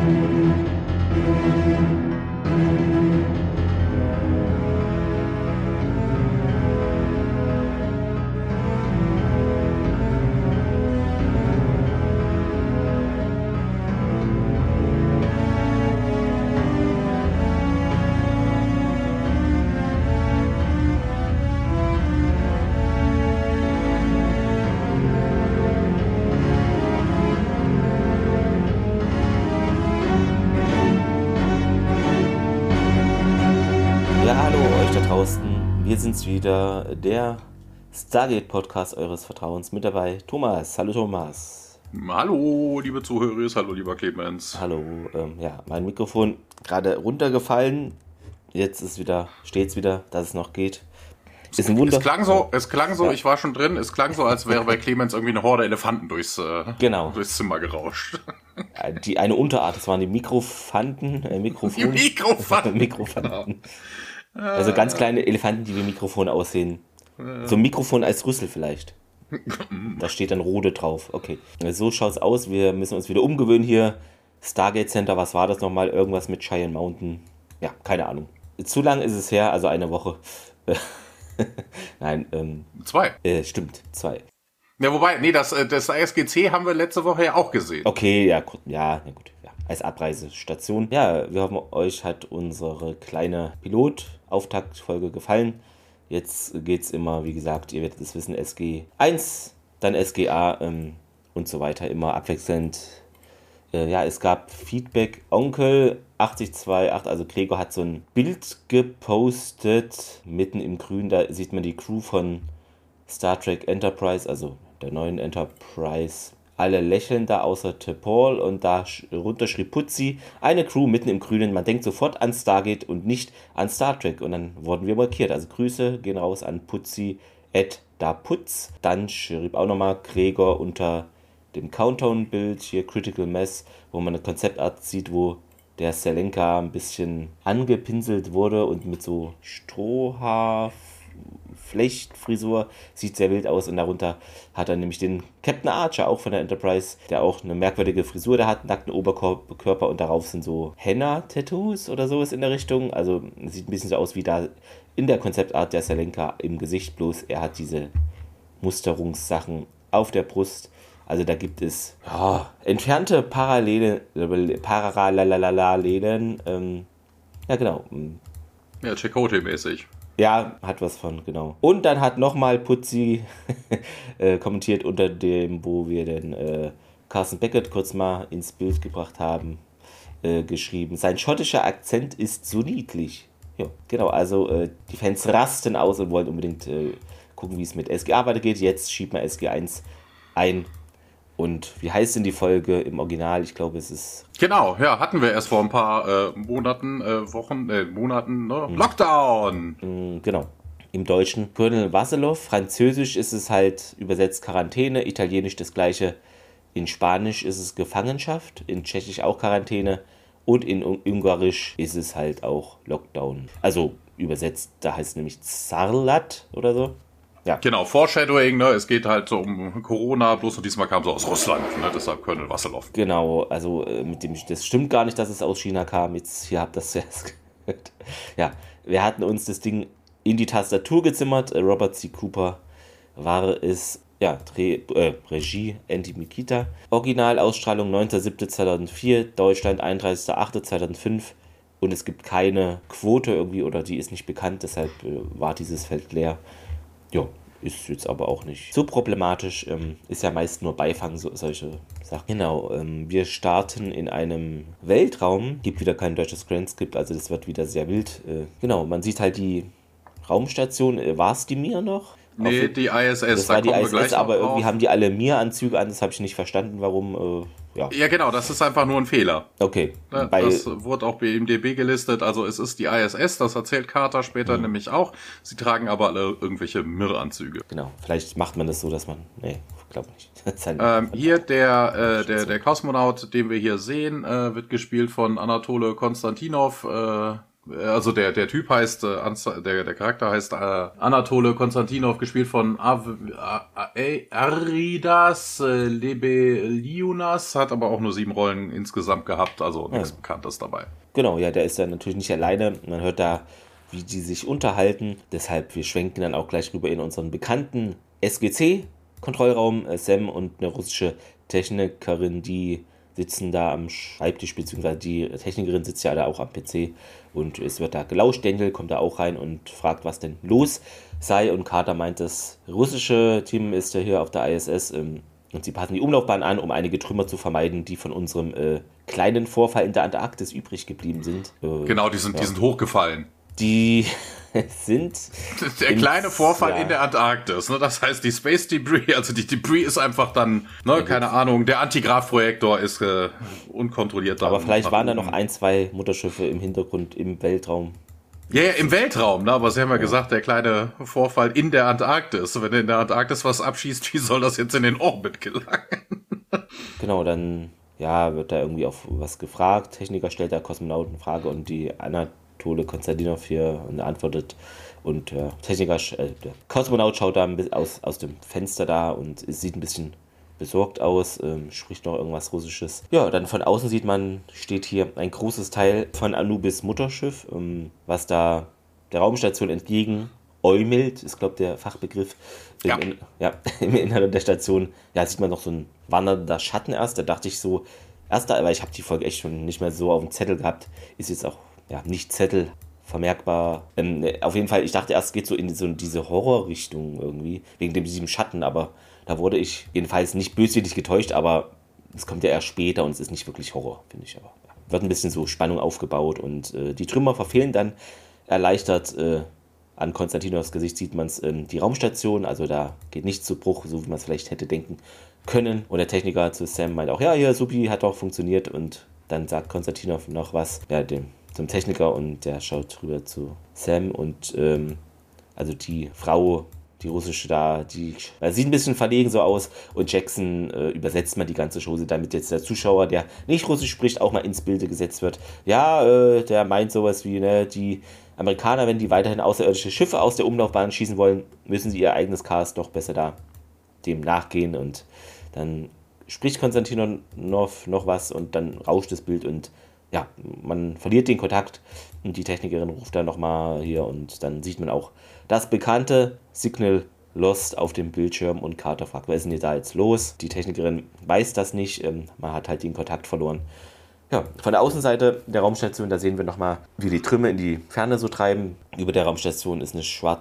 Ja, hallo euch da draußen. Wir sind's wieder, der Stargate-Podcast eures Vertrauens. Mit dabei Thomas. Hallo Thomas. Hallo, liebe Zuhörer. Hallo, lieber Clemens. Hallo. Ja, mein Mikrofon gerade runtergefallen. Jetzt steht's wieder, dass es noch geht. Ist ein Wunder. Es klang so, ja. Ich war schon drin, es klang so, als wäre bei Clemens irgendwie eine Horde Elefanten durchs Zimmer gerauscht. Eine Unterart, das waren die Mikrofanten. Mikrofanten. Also ganz kleine Elefanten, die wie Mikrofon aussehen. So ein Mikrofon als Rüssel vielleicht. Da steht dann Rode drauf. Okay. So schaut's aus. Wir müssen uns wieder umgewöhnen hier. Stargate Center, was war das nochmal? Irgendwas mit Cheyenne Mountain. Ja, keine Ahnung. Zu lang ist es her, also eine Woche. Nein, 2. Stimmt, 2. Ja, wobei, nee, das ASGC haben wir letzte Woche ja auch gesehen. Okay, ja, gut, ja. Als Abreisestation. Ja, wir hoffen, euch hat unsere kleine Pilot-Auftaktfolge gefallen. Jetzt geht's immer, wie gesagt, ihr werdet es wissen, SG1, dann SGA und so weiter, immer abwechselnd. Ja, es gab Feedback. Onkel 8028, also Gregor, hat so ein Bild gepostet, mitten im Grün, da sieht man die Crew von Star Trek Enterprise, also der neuen Enterprise. Alle lächeln da außer T'Pol und da runter schrieb Putzi, eine Crew mitten im Grünen, man denkt sofort an Stargate und nicht an Star Trek. Und dann wurden wir markiert, also Grüße gehen raus an Putzi @daputz. Dann schrieb auch nochmal Gregor unter dem Countdown-Bild hier Critical Mass, wo man eine Konzeptart sieht, wo der Selenka ein bisschen angepinselt wurde und mit so Strohhaarflechtfrisur sieht sehr wild aus. Und darunter hat er nämlich den Captain Archer, auch von der Enterprise, der auch eine merkwürdige Frisur, der hat einen nackten Oberkörper und darauf sind so Henna-Tattoos oder sowas in der Richtung. Also sieht ein bisschen so aus wie da in der Konzeptart der Selenka im Gesicht, bloß er hat diese Musterungssachen auf der Brust. Also da gibt es entfernte Parallelen. Ja, genau. Ja, Chakotay-mäßig. Ja, hat was von, genau. Und dann hat nochmal Putzi kommentiert unter dem, wo wir den Carson Beckett kurz mal ins Bild gebracht haben, geschrieben. Sein schottischer Akzent ist so niedlich. Ja, genau, also die Fans rasten aus und wollen unbedingt gucken, wie es mit SGA weitergeht. Jetzt schiebt man SG1 ein. Und wie heißt denn die Folge im Original? Ich glaube, es ist... Genau, ja, hatten wir erst vor ein paar Monaten, ne? Lockdown! Genau. Im Deutschen Colonel Vassilov. Französisch ist es halt übersetzt Quarantäne. Italienisch das gleiche. In Spanisch ist es Gefangenschaft. In Tschechisch auch Quarantäne. Und in Ungarisch ist es halt auch Lockdown. Also übersetzt, da heißt es nämlich Zarlat oder so. Ja. Genau, Foreshadowing, ne? Es geht halt so um Corona, bloß und diesmal kam so aus Russland, ne? Deshalb Colonel Vassilov. Genau, also das stimmt gar nicht, dass es aus China kam. Jetzt hier habt ihr das zuerst gehört. Ja, wir hatten uns das Ding in die Tastatur gezimmert. Robert C. Cooper war es. Ja, Regie Andy Mikita. Originalausstrahlung 9.7.2004, Deutschland 31.8.2005. Und es gibt keine Quote irgendwie oder die ist nicht bekannt, deshalb war dieses Feld leer. Ja, ist jetzt aber auch nicht so problematisch. Ist ja meist nur Beifang, solche Sachen. Genau, wir starten in einem Weltraum. Gibt wieder kein deutsches Transcript, also das wird wieder sehr wild. Genau, man sieht halt die Raumstation. War es die Mir noch? Nee, die ISS. Das war die ISS, aber irgendwie haben die alle Mir-Anzüge an. Das habe ich nicht verstanden, warum. Ja, genau, das ist einfach nur ein Fehler. Okay. Das wurde auch bei IMDb gelistet. Also es ist die ISS, das erzählt Carter später nämlich auch. Sie tragen aber alle irgendwelche Mir-Anzüge. Genau, vielleicht macht man das so, dass man... Nee, glaube nicht. Hier der Kosmonaut, den wir hier sehen, wird gespielt von Anatole Konstantinov. Also der Typ heißt, der Charakter heißt Anatole Konstantinov, gespielt von Aridas Lebeliunas, hat aber auch nur 7 Rollen insgesamt gehabt, also nichts Bekanntes dabei. Genau, ja, der ist ja natürlich nicht alleine. Man hört da, wie die sich unterhalten. Deshalb, wir schwenken dann auch gleich rüber in unseren bekannten SGC-Kontrollraum. Sam und eine russische Technikerin, die sitzen da am Schreibtisch, beziehungsweise die Technikerin sitzt ja da auch am PC und es wird da gelauscht. Daniel kommt da auch rein und fragt, was denn los sei, und Carter meint, das russische Team ist ja hier auf der ISS und sie passen die Umlaufbahn an, um einige Trümmer zu vermeiden, die von unserem kleinen Vorfall in der Antarktis übrig geblieben sind. Genau, die sind hochgefallen. Die sind... Der kleine Vorfall in der Antarktis, ne? Das heißt, die Space Debris, also die Debris ist einfach dann, ne, keine Ahnung, der Antigraf-Projektor ist unkontrolliert. Aber vielleicht waren da noch 1, 2 Mutterschiffe im Hintergrund im Weltraum. Ja, im Weltraum, ne? Aber Sie haben ja gesagt, der kleine Vorfall in der Antarktis. Wenn du in der Antarktis was abschießt, wie soll das jetzt in den Orbit gelangen? Genau, dann wird da irgendwie auf was gefragt. Techniker stellt da Kosmonautenfrage und die Anatole Konstantinov hier antwortet. Und der Kosmonaut schaut da aus dem Fenster da und sieht ein bisschen besorgt aus, spricht noch irgendwas Russisches. Ja, dann von außen sieht man, steht hier ein großes Teil von Anubis Mutterschiff, was da der Raumstation entgegen äumelt, ist, glaube ich, der Fachbegriff. Im Inneren der Station, sieht man noch so ein wandernder Schatten erst. Da dachte ich so, weil ich habe die Folge echt schon nicht mehr so auf dem Zettel gehabt, ist jetzt auch nicht Zettel vermerkbar. Auf jeden Fall, ich dachte erst, es geht so in diese Horrorrichtung irgendwie, wegen diesem Schatten, aber da wurde ich jedenfalls nicht böswillig getäuscht, aber es kommt ja erst später und es ist nicht wirklich Horror, finde ich. Aber wird ein bisschen so Spannung aufgebaut und die Trümmer verfehlen dann erleichtert. An Konstantinovs Gesicht sieht man es, die Raumstation, also da geht nichts zu Bruch, so wie man es vielleicht hätte denken können. Und der Techniker zu Sam meint auch, ja, supi, hat doch funktioniert. Und dann sagt Konstantinov noch was zum Techniker und der schaut rüber zu Sam und also die Frau, die russische da, die sieht ein bisschen verlegen so aus und Jackson übersetzt mal die ganze Chose, damit jetzt der Zuschauer, der nicht Russisch spricht, auch mal ins Bilde gesetzt wird. Ja, der meint sowas wie, die Amerikaner, wenn die weiterhin außerirdische Schiffe aus der Umlaufbahn schießen wollen, müssen sie ihr eigenes Chaos doch besser da dem nachgehen, und dann spricht Konstantinov noch was und dann rauscht das Bild und man verliert den Kontakt und die Technikerin ruft dann nochmal hier und dann sieht man auch das bekannte Signal Lost auf dem Bildschirm und Carter fragt, was ist denn da jetzt los? Die Technikerin weiß das nicht, man hat halt den Kontakt verloren. Ja, von der Außenseite der Raumstation, da sehen wir nochmal, wie die Trümmer in die Ferne so treiben. Über der Raumstation ist eine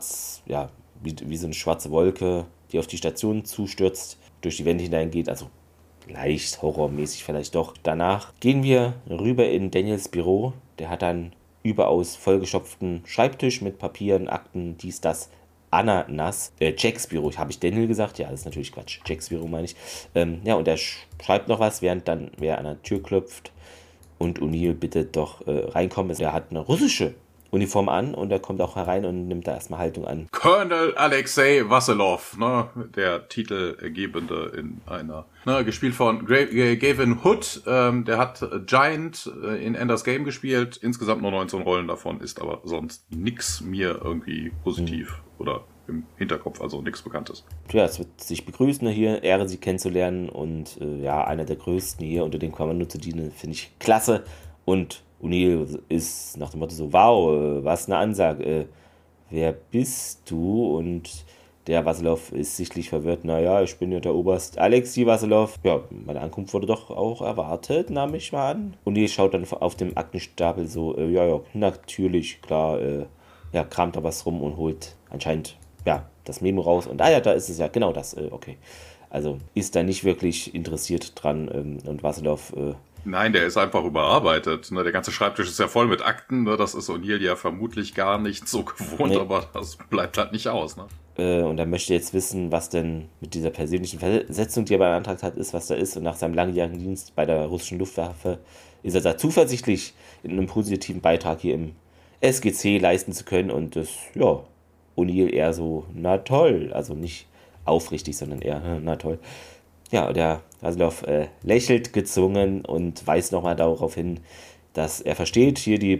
wie so eine schwarze Wolke, die auf die Station zustürzt, durch die Wände hineingeht, also leicht horrormäßig vielleicht doch. Danach gehen wir rüber in Daniels Büro. Der hat dann überaus vollgestopften Schreibtisch mit Papieren, Akten, dies, das, Ananas. Jacks Büro, habe ich Daniel gesagt? Ja, das ist natürlich Quatsch. Jacks Büro meine ich. Und er schreibt noch was, während dann wer an der Tür klopft und O'Neill bittet doch reinkommen. Er hat eine russische Uniform an und er kommt auch herein und nimmt da erstmal Haltung an. Colonel Alexei Wassilov, der Titelgebende in einer, gespielt von Gavin Hood, der hat Giant in Ender's Game gespielt, insgesamt nur 19 Rollen davon, ist aber sonst nix mir irgendwie positiv oder im Hinterkopf, also nichts Bekanntes. Ja, es wird sich begrüßen hier, Ehre, sie kennenzulernen und einer der größten hier unter dem Kommando zu dienen, finde ich klasse. Und O'Neill ist nach dem Motto so, wow, was eine Ansage, wer bist du? Und der Wassilov ist sichtlich verwirrt, ich bin ja der Oberst Alexei Wassilov. Ja, meine Ankunft wurde doch auch erwartet, nahm ich mal an. O'Neill schaut dann auf dem Aktenstapel so, natürlich, klar, kramt da was rum und holt anscheinend, das Memo raus. Und da ist es ja, genau das, okay. Also ist da nicht wirklich interessiert dran und Wassilov... Nein, der ist einfach überarbeitet. Der ganze Schreibtisch ist ja voll mit Akten. Das ist O'Neill ja vermutlich gar nicht so gewohnt, aber das bleibt halt nicht aus. Und er möchte jetzt wissen, was denn mit dieser persönlichen Versetzung, die er beantragt hat, ist, was da ist. Und nach seinem langjährigen Dienst bei der russischen Luftwaffe ist er da zuversichtlich, in einem positiven Beitrag hier im SGC leisten zu können. Und das, O'Neill eher so, na toll. Also nicht aufrichtig, sondern eher, na toll. Ja, der Wassilov lächelt gezwungen und weist nochmal darauf hin, dass er versteht, hier die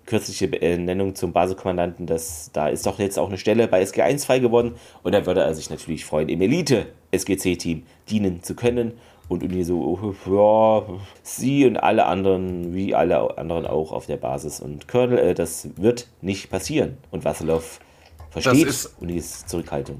kürzliche Ernennung zum Basekommandanten, da ist doch jetzt auch eine Stelle bei SG1 frei geworden und da würde er sich natürlich freuen, im Elite-SGC-Team dienen zu können. Und Uni so, ja, sie und alle anderen, wie alle anderen auch auf der Basis. Und Colonel, das wird nicht passieren. Und Vassilov versteht Unis Zurückhaltung.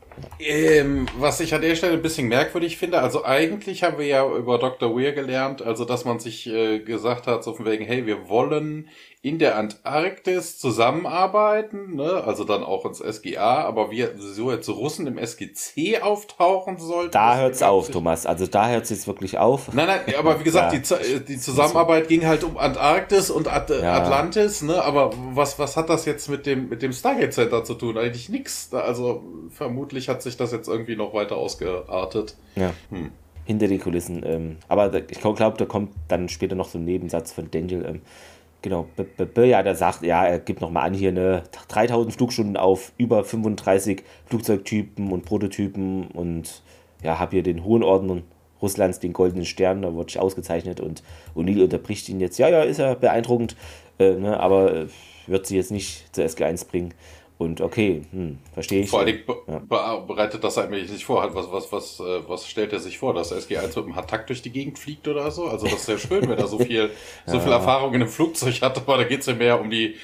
Was ich an der Stelle ein bisschen merkwürdig finde, also eigentlich haben wir ja über Dr. Weir gelernt, also dass man sich gesagt hat, so von wegen, hey, wir wollen in der Antarktis zusammenarbeiten, ne? Also dann auch ins SGA, aber wie so jetzt Russen im SGC auftauchen sollten. Da hört's auf, Thomas, also da hört's jetzt wirklich auf. Nein, aber wie gesagt, die Zusammenarbeit ging halt um Antarktis und Atlantis, ne? Aber was hat das jetzt mit dem Stargate Center zu tun? Eigentlich nix. Also vermutlich hat sich das jetzt irgendwie noch weiter ausgeartet. Ja. Hinter die Kulissen. Aber ich glaube, da kommt dann später noch so ein Nebensatz von Daniel. Genau, ja, der sagt, ja, er gibt nochmal an hier 3000 Flugstunden auf über 35 Flugzeugtypen und Prototypen und ja, habe hier den Hohen Orden Russlands, den Goldenen Stern, da wurde ich ausgezeichnet und O'Neill unterbricht ihn jetzt, ja, ist er beeindruckend, ne, aber wird sie jetzt nicht zur SG1 bringen. Und okay, verstehe ich. Vor allem bereitet das eigentlich nicht vor. Was stellt er sich vor, dass SG1 mit einem Hattack durch die Gegend fliegt oder so? Also das ist ja schön, wenn er so viel Erfahrung in einem Flugzeug hat, aber da geht es ja mehr um die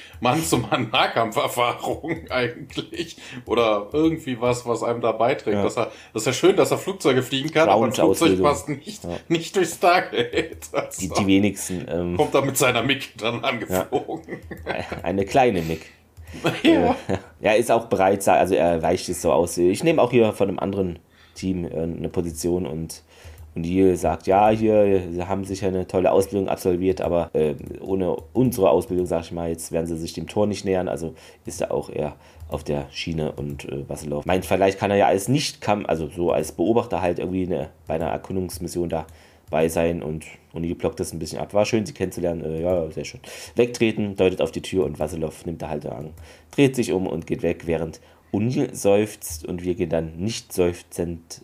Mann-zu-Mann-Nahkampferfahrung eigentlich. Oder irgendwie was einem da beiträgt. Ja. Das ist ja schön, dass er Flugzeuge fliegen kann, aber ein Flugzeug passt nicht durchs Stargate. Also die wenigsten. Kommt da mit seiner MiG dann angeflogen. Ja. Eine kleine MiG. Ja. Er ist auch bereit, also er weicht es so aus. Ich nehme auch hier von einem anderen Team eine Position und hier sagt, ja, hier, sie haben sicher eine tolle Ausbildung absolviert, aber ohne unsere Ausbildung, sag ich mal, jetzt werden sie sich dem Tor nicht nähern, also ist er auch eher auf der Schiene und Vassilov meint, vielleicht kann er ja als also so als Beobachter halt irgendwie bei einer Erkundungsmission dabei sein und O'Neill blockt das ein bisschen ab. War schön, sie kennenzulernen. Ja, sehr schön. Wegtreten, deutet auf die Tür und Vassilov nimmt da halt an, dreht sich um und geht weg, während O'Neill seufzt und wir gehen dann nicht seufzend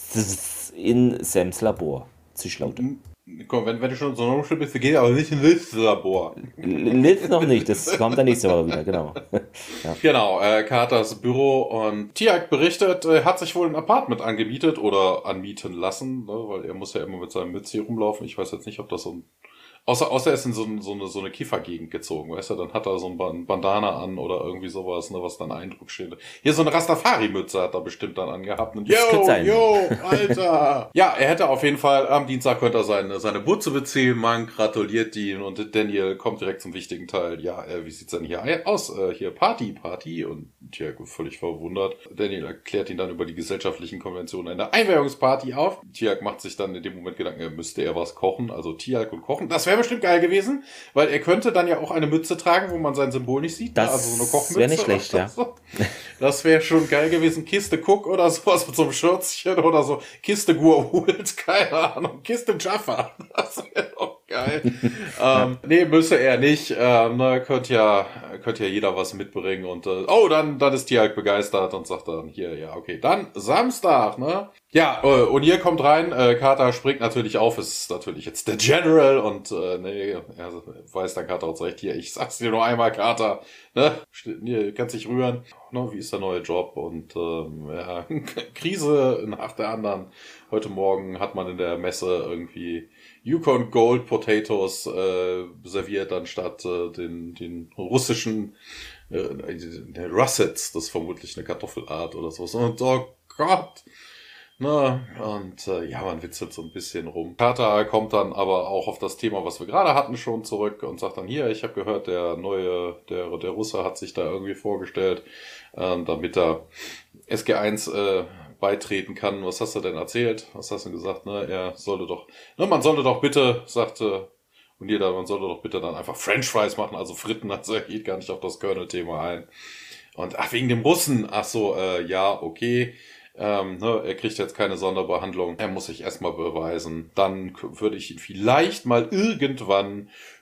in Sams Labor. Zischlaute. Komm, wenn du schon so ein Umschnitt bist, wir gehen aber nicht in Liz Labor. Liz noch nicht, das kommt dann nächste Woche wieder, genau. Ja. Genau, Carters Büro und Tiag berichtet, hat sich wohl ein Apartment angemietet oder anmieten lassen, ne, weil er muss ja immer mit seinem Mütze hier rumlaufen. Ich weiß jetzt nicht, ob das so ein... Außer er ist in so eine Kiffergegend gezogen, weißt du, dann hat er so ein Bandana an oder irgendwie sowas, ne, was dann Eindruck steht. Hier so eine Rastafari-Mütze hat er bestimmt dann angehabt. Und Alter! Ja, er hätte auf jeden Fall, am Dienstag könnte er seine Butze beziehen, man gratuliert ihn und Daniel kommt direkt zum wichtigen Teil. Ja, wie sieht's denn hier aus? Hier Party. Und ja, völlig verwundert. Daniel erklärt ihn dann über die gesellschaftlichen Konventionen einer Einweihungsparty auf. Tiag macht sich dann in dem Moment Gedanken, müsste er was kochen, also Tiag und kochen. Das wäre bestimmt geil gewesen, weil er könnte dann ja auch eine Mütze tragen, wo man sein Symbol nicht sieht. Das also so eine Kochmütze. Wäre nicht schlecht, ja. So. Das wäre schon geil gewesen. Kiste Cook oder sowas mit so einem Schürzchen oder so. Kiste Gua'uld, keine Ahnung. Kiste Jaffa. Das wäre doch geil. Nee, müsse er nicht. Könnte ja jeder was mitbringen und dann ist Tiag begeistert und sagt dann hier, ja, okay, dann Samstag, ne? Ja, O'Neill kommt rein, Carter springt natürlich auf, ist natürlich jetzt der General und er weiß dann Carter auch recht, hier, ich sag's dir nur einmal, Carter, ne? Kannst dich rühren, ne? Wie ist der neue Job und Krise nach der anderen. Heute Morgen hat man in der Messe irgendwie Yukon Gold Potatoes serviert, anstatt den russischen Russets, das ist vermutlich eine Kartoffelart oder so. Und oh Gott! Na, und man witzelt so ein bisschen rum. Carter kommt dann aber auch auf das Thema, was wir gerade hatten, schon zurück und sagt dann, hier, ich habe gehört, der Russe hat sich da irgendwie vorgestellt, damit er SG1 beitreten kann. Was hast du denn erzählt? Was hast du gesagt? Man sollte doch bitte, sagte und man sollte doch bitte dann einfach French Fries machen, also Fritten, also er geht gar nicht auf das Colonel-Thema ein. Und wegen dem Russen, ja, okay. Er kriegt jetzt keine Sonderbehandlung. Er muss sich erstmal beweisen. Dann würde ich ihn vielleicht mal irgendwann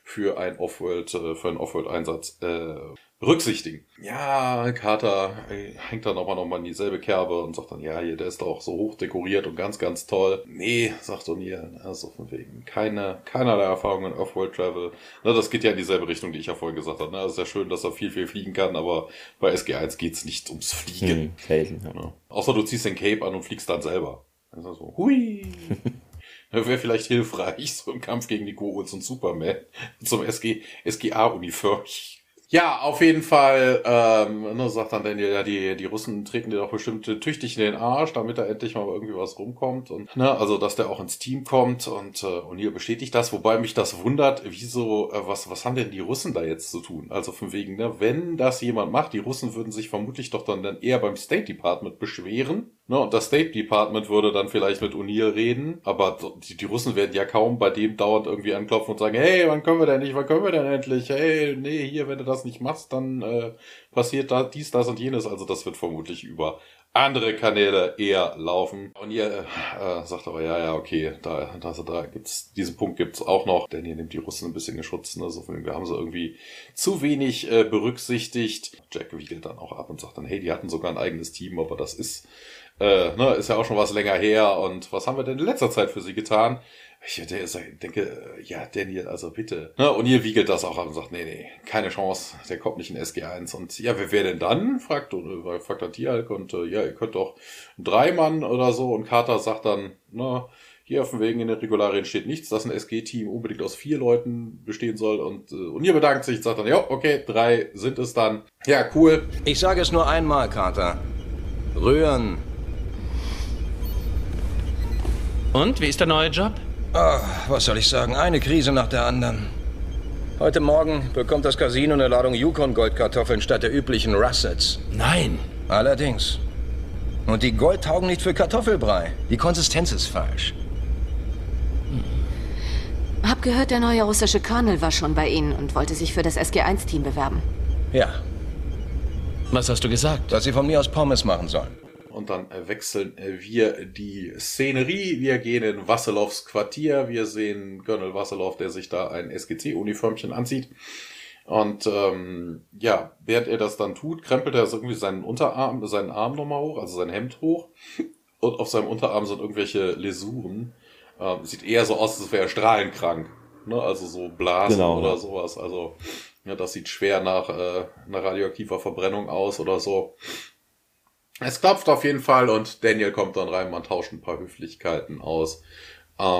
für einen Off-World-Einsatz berücksichtigen. Ja, Carter hängt dann aber nochmal in dieselbe Kerbe und sagt dann, ja, hier, der ist doch so hoch dekoriert und ganz, ganz toll. Nee, sagt O'Neill, also von wegen keinerlei Erfahrung in Off-World-Travel. Na, das geht ja in dieselbe Richtung, die ich ja vorhin gesagt habe. Ne? Es ist ja schön, dass er viel fliegen kann, aber bei SG1 geht's nicht ums Fliegen. Selten, ja. Ja. Außer du ziehst den Cape an und fliegst dann selber. Also so, hui. Wäre vielleicht hilfreich, so im Kampf gegen die Go-Uls und Superman. Zum SGA-Uniform. Ja, auf jeden Fall, sagt dann Daniel, ja, die Russen treten dir doch bestimmt tüchtig in den Arsch, damit da endlich mal irgendwie was rumkommt. Und also, dass der auch ins Team kommt und O'Neill bestätigt das, wobei mich das wundert, wieso, was haben denn die Russen da jetzt zu tun? Also von wegen, wenn das jemand macht, die Russen würden sich vermutlich doch dann eher beim State Department beschweren. Und das State Department würde dann vielleicht mit O'Neill reden, aber die Russen werden ja kaum bei dem dauernd irgendwie anklopfen und sagen, hey, wann können wir denn endlich? Hey, nee, hier, wenn du das nicht machst, dann passiert da dies, das und jenes. Also das wird vermutlich über andere Kanäle eher laufen. O'Neill sagt aber, ja, okay, da gibt's, diesen Punkt gibt's auch noch, denn hier nimmt die Russen ein bisschen in Schutz, ne? So, wir haben sie irgendwie zu wenig berücksichtigt. Jack wiegelt dann auch ab und sagt dann, hey, die hatten sogar ein eigenes Team, aber das ist ist ja auch schon was länger her. Und was haben wir denn in letzter Zeit für sie getan? Ich denke, ja, Daniel, also bitte. Und ihr wiegelt das auch ab und sagt, nee, keine Chance, der kommt nicht in SG1. Und ja, wer denn dann? Fragt dann Tialk und ja, ihr könnt doch 3 Mann oder so. Und Carter sagt dann, hier auf dem Wegen in den Regularien steht nichts, dass ein SG-Team unbedingt aus 4 Leuten bestehen soll. Und ihr bedankt sich und sagt dann, ja, okay, 3 sind es dann. Ja, cool. Ich sage es nur einmal, Carter. Rühren. Und, wie ist der neue Job? Was soll ich sagen? Eine Krise nach der anderen. Heute Morgen bekommt das Casino eine Ladung Yukon-Goldkartoffeln statt der üblichen Russets. Nein. Allerdings. Und die Gold taugen nicht für Kartoffelbrei. Die Konsistenz ist falsch. Hab gehört, der neue russische Colonel war schon bei Ihnen und wollte sich für das SG1-Team bewerben. Ja, Was hast du gesagt? dass sie von mir aus Pommes machen sollen. Und dann wechseln wir die Szenerie. Wir gehen in Wasselovs Quartier. Wir sehen Colonel Wasselov, der sich da ein SGC-Uniformchen anzieht. Und während er das dann tut, krempelt er irgendwie seinen Arm nochmal hoch, also sein Hemd hoch. Und auf seinem Unterarm sind irgendwelche Läsuren. Sieht eher so aus, als wäre er strahlenkrank. Ne? Also so Blasen oder sowas. Also ja, das sieht schwer nach einer radioaktiver Verbrennung aus oder so. Es klopft auf jeden Fall und Daniel kommt dann rein, man tauscht ein paar Höflichkeiten aus. So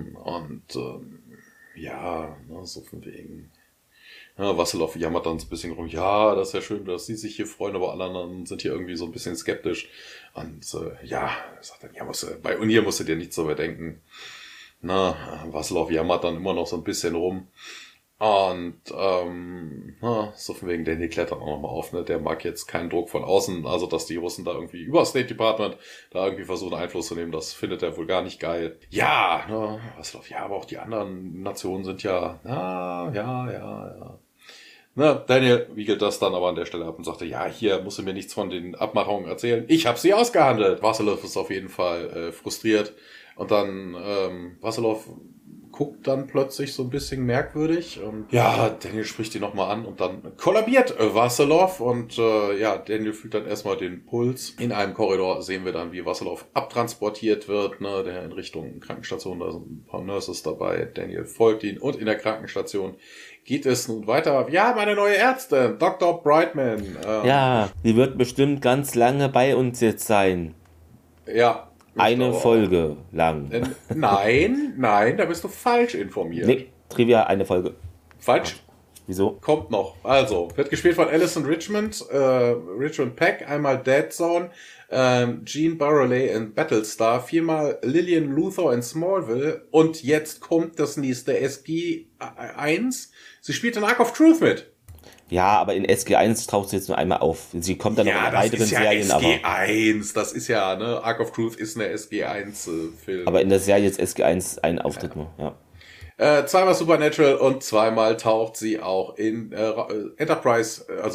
von wegen. Ja, Wasselov jammert dann so ein bisschen rum, ja, das ist ja schön, dass sie sich hier freuen, aber alle anderen sind hier irgendwie so ein bisschen skeptisch. Und sagt dann, ja, bei O'Neill musst du dir nichts so bedenken. Wasselov jammert dann immer noch so ein bisschen rum. Und so von wegen, Danny klettert auch nochmal auf, ne? Der mag jetzt keinen Druck von außen, also dass die Russen da irgendwie über das State Department da irgendwie versuchen Einfluss zu nehmen, das findet er wohl gar nicht geil. Ja, aber auch die anderen Nationen sind ja, ja. Daniel wiegelt das dann aber an der Stelle ab und sagte, ja, hier musst du mir nichts von den Abmachungen erzählen. Ich habe sie ausgehandelt. Wasselov ist auf jeden Fall frustriert. Und dann Wasselov guckt dann plötzlich so ein bisschen merkwürdig. Und Daniel spricht ihn nochmal an und dann kollabiert Wasselov. Und Daniel fühlt dann erstmal den Puls. In einem Korridor sehen wir dann, wie Wasselov abtransportiert wird, der in Richtung Krankenstation, da sind ein paar Nurses dabei. Daniel folgt ihn und in der Krankenstation geht es nun weiter. Ja, meine neue Ärztin, Dr. Brightman. Die wird bestimmt ganz lange bei uns jetzt sein. Ja. Eine Folge lang. Nein, da bist du falsch informiert. Nee, Trivia, eine Folge. Falsch? Wieso? Kommt noch. Also, wird gespielt von Alison Richmond Peck, einmal Dead Zone, Jean Burley in Battlestar, 4-mal Lillian Luthor in Smallville und jetzt kommt das nächste SG1. Sie spielt in Ark of Truth mit. Ja, aber in SG1 taucht sie jetzt nur einmal auf. Sie kommt dann noch in weiteren Serien. SG1, das ist ja, Ark of Truth ist eine SG1-Film. Aber in der Serie jetzt SG1 ein Auftritt nur, ja. 2-mal Supernatural und 2-mal taucht sie auch in Enterprise, also in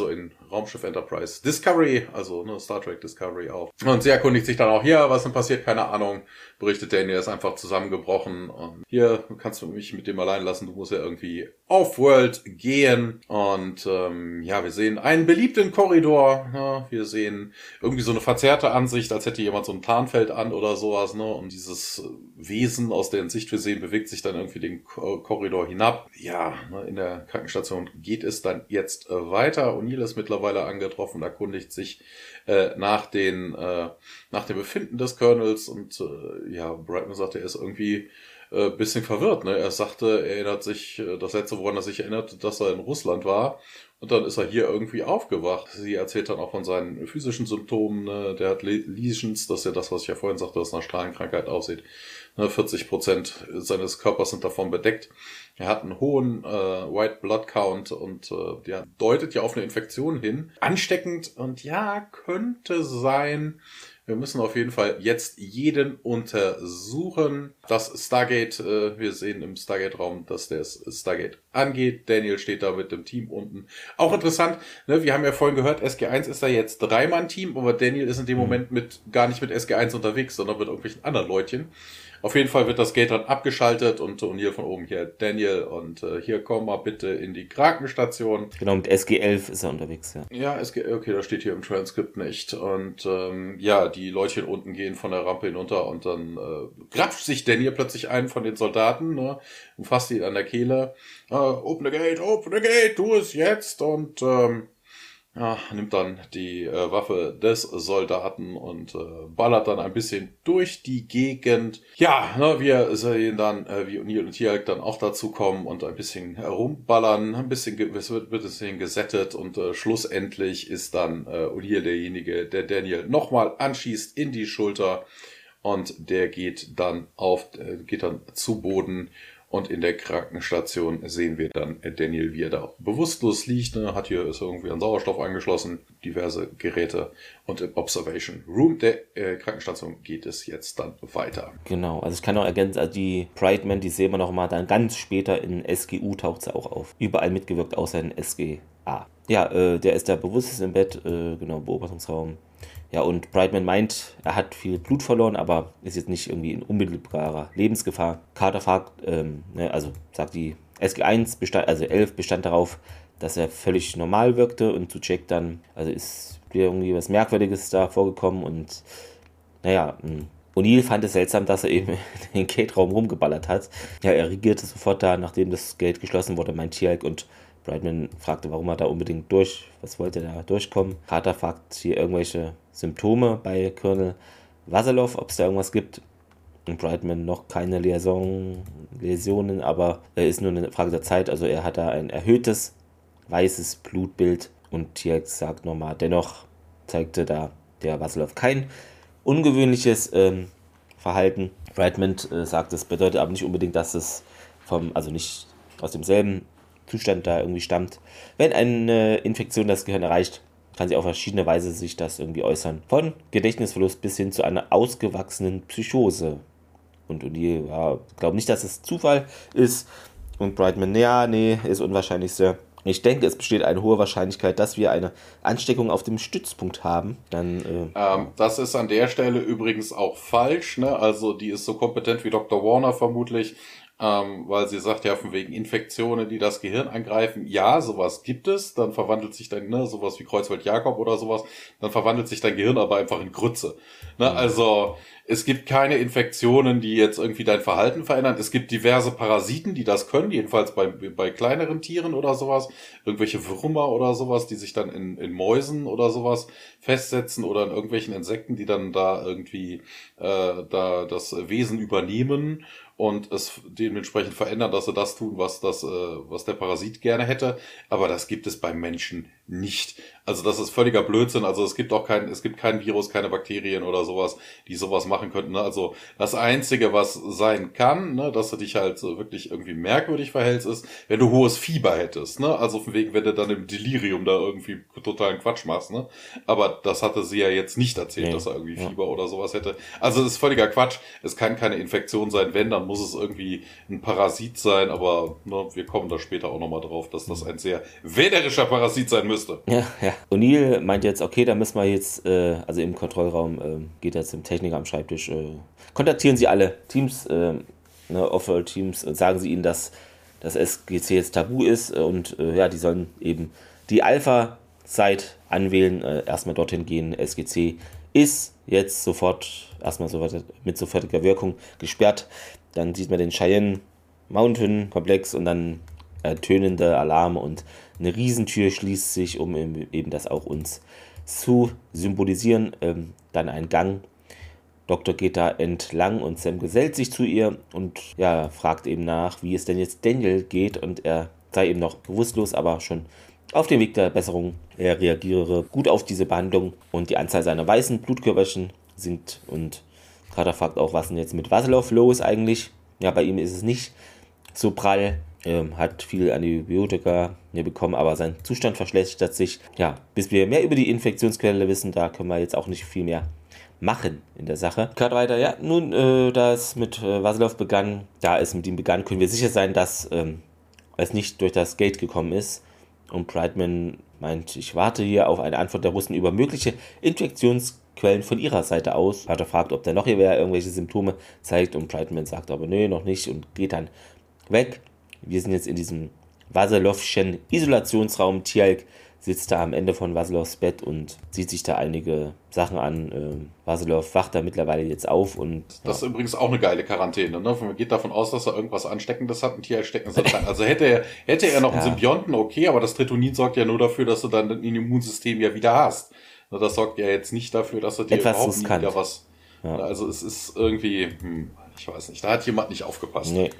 Raumschiff Enterprise Discovery, also Star Trek Discovery auch. Und sie erkundigt sich dann auch hier, was denn passiert, keine Ahnung. Berichtet Daniel, ist einfach zusammengebrochen. Und hier kannst du mich mit dem allein lassen, du musst ja irgendwie Off-World gehen. Und wir sehen einen beliebten Korridor. Ne? Wir sehen irgendwie so eine verzerrte Ansicht, als hätte jemand so ein Tarnfeld an oder sowas. Ne? Und dieses Wesen, aus deren Sicht wir sehen, bewegt sich dann irgendwie den Korridor hinab. Ja, in der Krankenstation geht es dann jetzt weiter. O'Neill ist mittlerweile angetroffen, erkundigt sich nach dem Befinden des Colonels und Brightman sagt, er ist irgendwie bisschen verwirrt. Ne? Er sagte, er erinnert sich, das letzte, woran er sich erinnert, dass er in Russland war. Und dann ist er hier irgendwie aufgewacht. Sie erzählt dann auch von seinen physischen Symptomen. Ne? Der hat Lesions, das ist ja das, was ich ja vorhin sagte, was nach Strahlenkrankheit aussieht. 40% seines Körpers sind davon bedeckt. Er hat einen hohen White Blood Count und der deutet ja auf eine Infektion hin. Ansteckend und ja, könnte sein. Wir müssen auf jeden Fall jetzt jeden untersuchen. Das Stargate, wir sehen im Stargate-Raum, dass der Stargate angeht. Daniel steht da mit dem Team unten. Auch interessant, ne? Wir haben ja vorhin gehört, SG-1 ist da jetzt 3-Mann-Team, aber Daniel ist in dem Moment gar nicht mit SG-1 unterwegs, sondern mit irgendwelchen anderen Leutchen. Auf jeden Fall wird das Gate dann abgeschaltet und O'Neill von oben hier, Daniel, und hier komm mal bitte in die Krankenstation. Genau, mit SG-11 ist er unterwegs, ja. Ja, okay, das steht hier im Transkript nicht. Und die Leutchen unten gehen von der Rampe hinunter und dann grapscht sich Daniel plötzlich einen von den Soldaten, ne, und fasst ihn an der Kehle. Open the gate, tu es jetzt! Und nimmt dann die Waffe des Soldaten und ballert dann ein bisschen durch die Gegend. Ja, wir sehen dann, wie O'Neill und Teal'c dann auch dazu kommen und ein bisschen herumballern. Es wird ein bisschen gesettet und schlussendlich ist dann O'Neill derjenige, der Daniel nochmal anschießt in die Schulter und der geht dann zu Boden. Und in der Krankenstation sehen wir dann Daniel, wie er da bewusstlos liegt. Ne? Ist irgendwie an Sauerstoff angeschlossen, diverse Geräte. Und im Observation Room der Krankenstation geht es jetzt dann weiter. Genau, also ich kann noch ergänzen, also die Brightman, die sehen wir noch mal dann ganz später in SGU taucht sie auch auf. Überall mitgewirkt, außer in SGA. Ja, der ist da bewusst im Bett, Beobachtungsraum. Ja, und Brightman meint, er hat viel Blut verloren, aber ist jetzt nicht irgendwie in unmittelbarer Lebensgefahr. Carter fragt, sagt die SG-1 11 bestand darauf, dass er völlig normal wirkte und zu Jack dann, also ist irgendwie was Merkwürdiges da vorgekommen und O'Neill fand es seltsam, dass er eben in den Gate-Raum rumgeballert hat. Ja, er reagierte sofort da, nachdem das Gate geschlossen wurde, meint Teal'c, und Brightman fragte, warum er da unbedingt was wollte er da durchkommen. Carter fragt hier irgendwelche Symptome bei Colonel Vasilov, ob es da irgendwas gibt. Und Brightman noch keine Läsionen, aber ist nur eine Frage der Zeit. Also er hat da ein erhöhtes weißes Blutbild und Teal'c sagt nochmal, dennoch zeigte da der Vasilov kein ungewöhnliches Verhalten. Brightman sagt, das bedeutet aber nicht unbedingt, dass es nicht aus demselben Zustand da irgendwie stammt. Wenn eine Infektion das Gehirn erreicht, kann sie auf verschiedene Weise sich das irgendwie äußern. Von Gedächtnisverlust bis hin zu einer ausgewachsenen Psychose. Und O'Neill glaubt nicht, dass es Zufall ist. Und Brightman, ist unwahrscheinlich, Sir. Ich denke, es besteht eine hohe Wahrscheinlichkeit, dass wir eine Ansteckung auf dem Stützpunkt haben. Das ist an der Stelle übrigens auch falsch. Ne? Also die ist so kompetent wie Dr. Warner vermutlich. Weil sie sagt ja von wegen Infektionen, die das Gehirn angreifen, ja, sowas gibt es, dann verwandelt sich dann, sowas wie Kreuzfeld-Jakob oder sowas, dann verwandelt sich dein Gehirn aber einfach in Grütze. Ne? Also es gibt keine Infektionen, die jetzt irgendwie dein Verhalten verändern. Es gibt diverse Parasiten, die das können, jedenfalls bei kleineren Tieren oder sowas, irgendwelche Würmer oder sowas, die sich dann in Mäusen oder sowas festsetzen oder in irgendwelchen Insekten, die dann da irgendwie da das Wesen übernehmen und es dementsprechend verändern, dass sie das tun, was der Parasit gerne hätte. Aber das gibt es beim Menschen nicht. Also das ist völliger Blödsinn. Also es gibt kein Virus, keine Bakterien oder sowas, die sowas machen könnten. Ne? Also das Einzige, was sein kann, ne, dass du dich halt so wirklich irgendwie merkwürdig verhältst, ist, wenn du hohes Fieber hättest. Ne? Also von wegen, wenn du dann im Delirium da irgendwie totalen Quatsch machst. Ne? Aber das hatte sie ja jetzt nicht erzählt, dass er irgendwie Fieber oder sowas hätte. Also das ist völliger Quatsch. Es kann keine Infektion sein. Wenn, dann muss es irgendwie ein Parasit sein, aber ne, wir kommen da später auch nochmal drauf, dass das ein sehr wählerischer Parasit sein müsste. Ja. O'Neill meint jetzt, okay, da müssen wir jetzt, also im Kontrollraum geht er zum Techniker am Schreibtisch, kontaktieren Sie alle Teams, Off-World-Teams, und sagen Sie ihnen, dass das SGC jetzt tabu ist und die sollen eben die Alpha-Site anwählen, erstmal dorthin gehen. SGC ist jetzt erstmal mit sofortiger Wirkung gesperrt. Dann sieht man den Cheyenne Mountain Komplex und dann tönende Alarme und eine Riesentür schließt sich, um eben das auch uns zu symbolisieren. Dann ein Gang. Doktor geht da entlang und Sam gesellt sich zu ihr und fragt eben nach, wie es denn jetzt Daniel geht, und er sei eben noch bewusstlos, aber schon auf dem Weg der Besserung. Er reagiere gut auf diese Behandlung und die Anzahl seiner weißen Blutkörperchen sinkt, und Carter fragt auch, was denn jetzt mit Vasilov los eigentlich. Ja, bei ihm ist es nicht so prall, hat viel Antibiotika bekommen, aber sein Zustand verschlechtert sich. Ja, bis wir mehr über die Infektionsquelle wissen, da können wir jetzt auch nicht viel mehr machen in der Sache. Carter weiter, nun, da es mit Vasilov begann, können wir sicher sein, dass es nicht durch das Gate gekommen ist. Und Brightman meint, ich warte hier auf eine Antwort der Russen über mögliche Infektionsquellen von ihrer Seite aus. Carter fragt, ob da noch wer irgendwelche Symptome zeigt, und Brightman sagt aber, nö, noch nicht, und geht dann weg. Wir sind jetzt in diesem Vasilovschen Isolationsraum. Teal'c sitzt da am Ende von Vasilovs Bett und sieht sich da einige Sachen an. Vasilov wacht da mittlerweile jetzt auf. Und das ist übrigens auch eine geile Quarantäne. Ne? Man geht davon aus, dass er irgendwas Ansteckendes hat, und Teal'c stecken sie dran. Also hätte er noch einen Symbionten, okay, aber das Tritonin sorgt ja nur dafür, dass du dann ein Immunsystem ja wieder hast. Das sorgt ja jetzt nicht dafür, dass er dir überhaupt nie wieder was... Ja. Also es ist irgendwie... ich weiß nicht, da hat jemand nicht aufgepasst. Nee.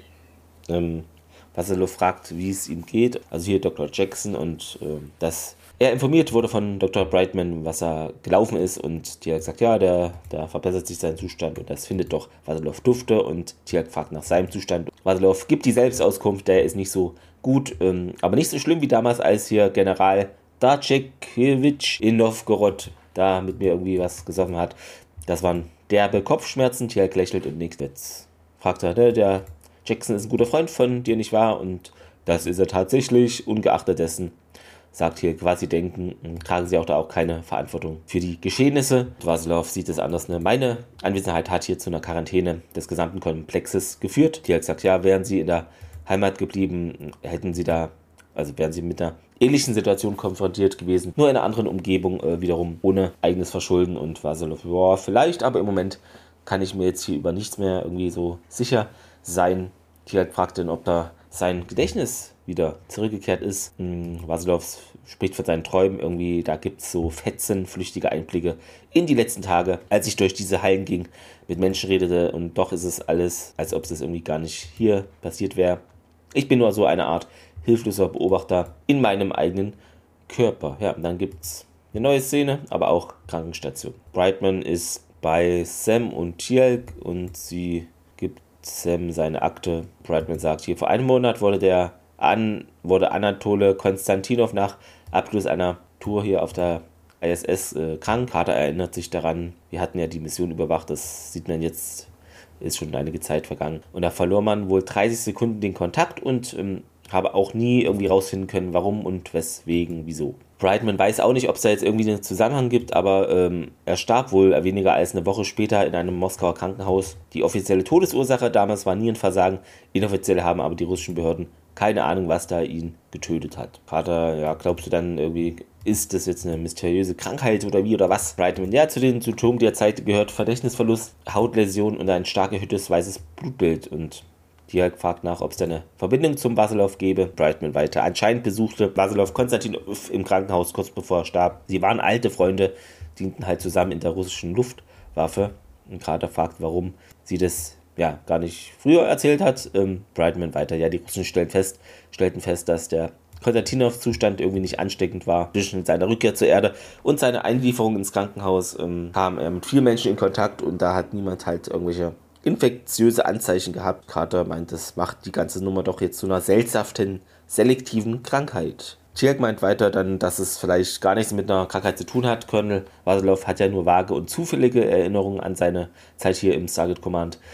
Vasilov fragt, wie es ihm geht. Also hier Dr. Jackson, und dass er informiert wurde von Dr. Brightman, was er gelaufen ist, und Teal'c sagt, da verbessert sich sein Zustand, und das findet doch Vasilov dufte, und Teal'c fragt nach seinem Zustand. Vasilov gibt die Selbstauskunft, der ist nicht so gut, aber nicht so schlimm wie damals, als hier General Darchekewitsch in Novgorod da mit mir irgendwie was gesoffen hat. Das waren derbe Kopfschmerzen. Teal'c lächelt und nickt. Jetzt fragt er, der Jackson ist ein guter Freund von dir, nicht wahr? Und das ist er tatsächlich. Ungeachtet dessen, sagt hier quasi denken, tragen sie auch da auch keine Verantwortung für die Geschehnisse. Vasilov sieht es anders. Meine Anwesenheit hat hier zu einer Quarantäne des gesamten Komplexes geführt. Teal'c sagt, wären sie in der Heimat geblieben, wären sie mit einer ähnlichen Situation konfrontiert gewesen, nur in einer anderen Umgebung, wiederum ohne eigenes Verschulden. Und Vasilov, vielleicht, aber im Moment kann ich mir jetzt hier über nichts mehr irgendwie so sicher sein. Teal'c fragt dann, ob da sein Gedächtnis wieder zurückgekehrt ist. Vasilov spricht von seinen Träumen irgendwie, da gibt es so Fetzen, flüchtige Einblicke in die letzten Tage, als ich durch diese Hallen ging, mit Menschen redete, und doch ist es alles, als ob es irgendwie gar nicht hier passiert wäre. Ich bin nur so eine Art hilfloser Beobachter in meinem eigenen Körper. Ja, und dann gibt es eine neue Szene, aber auch Krankenstation. Brightman ist bei Sam und Teal'c, und sie gibt Sam seine Akte. Brightman sagt hier, vor einem Monat wurde Anatole Konstantinov nach Abschluss einer Tour hier auf der ISS krank. Carter erinnert sich daran, wir hatten ja die Mission überwacht, das sieht man jetzt, ist schon einige Zeit vergangen. Und da verlor man wohl 30 Sekunden den Kontakt und habe auch nie irgendwie rausfinden können, warum und weswegen, wieso. Brightman weiß auch nicht, ob es da jetzt irgendwie einen Zusammenhang gibt, aber er starb wohl weniger als eine Woche später in einem Moskauer Krankenhaus. Die offizielle Todesursache damals war Nierenversagen. Inoffiziell haben aber die russischen Behörden keine Ahnung, was da ihn getötet hat. Carter, glaubst du dann irgendwie, ist das jetzt eine mysteriöse Krankheit oder wie oder was? Brightman, zu den Symptomen der Zeit gehört Verdächtnisverlust, Hautläsion und ein stark erhöhtes weißes Blutbild. Und Teal'c fragt nach, ob es da eine Verbindung zum Vasilov gäbe. Brightman weiter. Anscheinend besuchte Vasilov Konstantinov im Krankenhaus kurz bevor er starb. Sie waren alte Freunde, dienten halt zusammen in der russischen Luftwaffe. Und Carter fragt, warum sie das gar nicht früher erzählt hat. Brightman weiter. Die Russen stellten fest, dass der Konstantinov-Zustand irgendwie nicht ansteckend war. Zwischen seiner Rückkehr zur Erde und seiner Einlieferung ins Krankenhaus kam er mit vielen Menschen in Kontakt, und da hat niemand halt irgendwelche infektiöse Anzeichen gehabt. Carter meint, das macht die ganze Nummer doch jetzt zu einer seltsamen, selektiven Krankheit. Teal'c meint weiter dann, dass es vielleicht gar nichts mit einer Krankheit zu tun hat. Colonel Vasilov hat ja nur vage und zufällige Erinnerungen an seine Zeit hier im Stargate Command.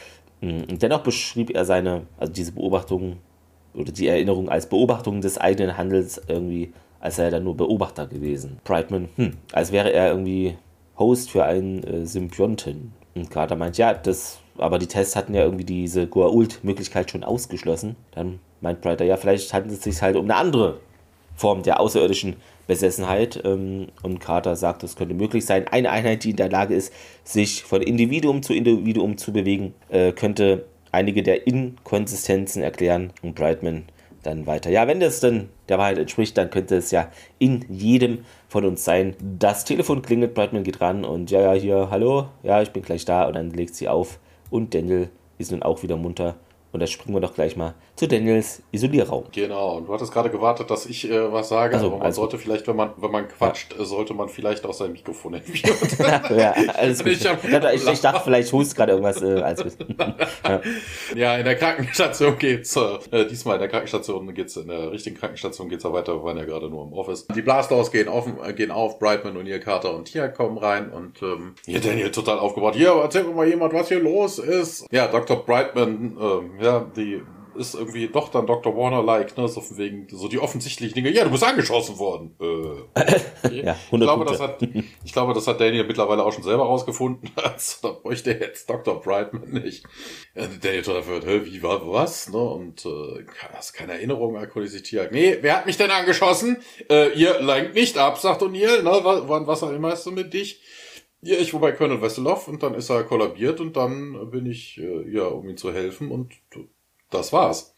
Und dennoch beschrieb er diese Beobachtung oder die Erinnerung als Beobachtung des eigenen Handels irgendwie, als sei er dann nur Beobachter gewesen. Brightman, als wäre er irgendwie Host für einen Symbionten. Und Carter meint, ja, aber die Tests hatten ja irgendwie diese Goa'uld-Möglichkeit schon ausgeschlossen. Dann meint Brighter, ja, vielleicht handelt es sich halt um eine andere Form der außerirdischen Besessenheit. Und Carter sagt, es könnte möglich sein. Eine Einheit, die in der Lage ist, sich von Individuum zu bewegen, könnte einige der Inkonsistenzen erklären. Und Brightman dann weiter. Ja, wenn das dann der Wahrheit entspricht, dann könnte es ja in jedem von uns sein. Das Telefon klingelt, Brightman geht ran und ja, hier, hallo, ja, ich bin gleich da. Und dann legt sie auf und Daniel ist nun auch wieder munter. Und da springen wir doch gleich mal zu Daniels Isolierraum. Genau, und du hattest gerade gewartet, dass ich was sage. Also, aber man sollte vielleicht, wenn man quatscht, sollte man vielleicht auch sein Mikrofon entwickeln. Ja, alles gut. Ich dachte, vielleicht holst du gerade irgendwas. Ja, in der Krankenstation geht's, diesmal in der Krankenstation geht's, in der richtigen Krankenstation geht's ja weiter. Wir waren ja gerade nur im Office. Die Blastdoors gehen auf, Brightman und ihr Carter und Tia kommen rein und hier Daniel total aufgebaut. Hier, erzähl mir mal jemand, was hier los ist. Ja, Dr. Brightman, die ist irgendwie doch dann Dr. Warner-like, ne, so von wegen, so die offensichtlichen Dinge. Ja, du bist angeschossen worden. Okay. Ja, ich glaube, das hat Daniel mittlerweile auch schon selber rausgefunden. Also, da bräuchte jetzt Dr. Brightman nicht. Daniel total wird, wie war was? Ne, und hast keine Erinnerung, alkoholisiert. Nee, wer hat mich denn angeschossen? Ihr lenkt nicht ab, sagt O'Neill. Ne, was auch immer ist so mit dich? Ja, ich war bei Colonel Vesseloff und dann ist er kollabiert und dann bin ich, um ihm zu helfen und das war's.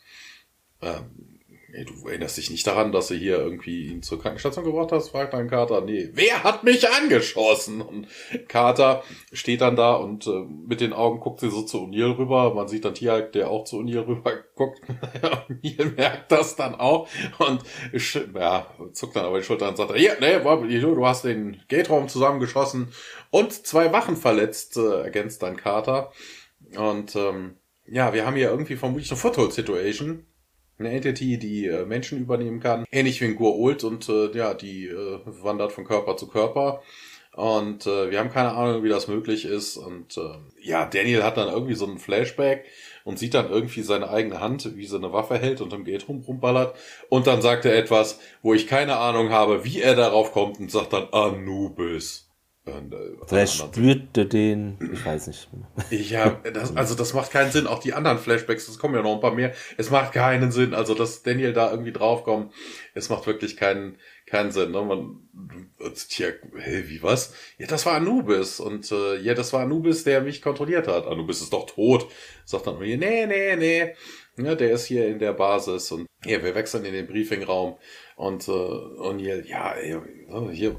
Du erinnerst dich nicht daran, dass du hier irgendwie ihn zur Krankenstation gebracht hast? Fragt dann Carter. Nee, wer hat mich angeschossen? Und Carter steht dann da und mit den Augen guckt sie so zu O'Neill rüber. Man sieht dann Tia, der auch zu O'Neill rüber guckt. O'Neill merkt das dann auch und zuckt dann aber die Schulter und sagt, du hast den Gate-Raum zusammengeschossen und 2 Wachen verletzt, ergänzt dann Carter. Und wir haben hier irgendwie vermutlich eine Foothold-Situation. Eine Entity, die Menschen übernehmen kann. Ähnlich wie ein Goa'uld und die wandert von Körper zu Körper. Und wir haben keine Ahnung, wie das möglich ist. Und Daniel hat dann irgendwie so einen Flashback und sieht dann irgendwie seine eigene Hand, wie sie eine Waffe hält und im Gate rumballert. Und dann sagt er etwas, wo ich keine Ahnung habe, wie er darauf kommt und sagt dann Anubis. Vielleicht spürt er den, ich weiß nicht. Ja, das macht keinen Sinn. Auch die anderen Flashbacks, es kommen ja noch ein paar mehr. Es macht keinen Sinn. Also, dass Daniel da irgendwie draufkommt, es macht wirklich keinen Sinn. Ne? Wie was? Ja, das war Anubis. Und das war Anubis, der mich kontrolliert hat. Anubis ist doch tot. Sagt dann hier, nee. Ja, der ist hier in der Basis. Und wir wechseln in den Briefingraum. Und O'Neill, hier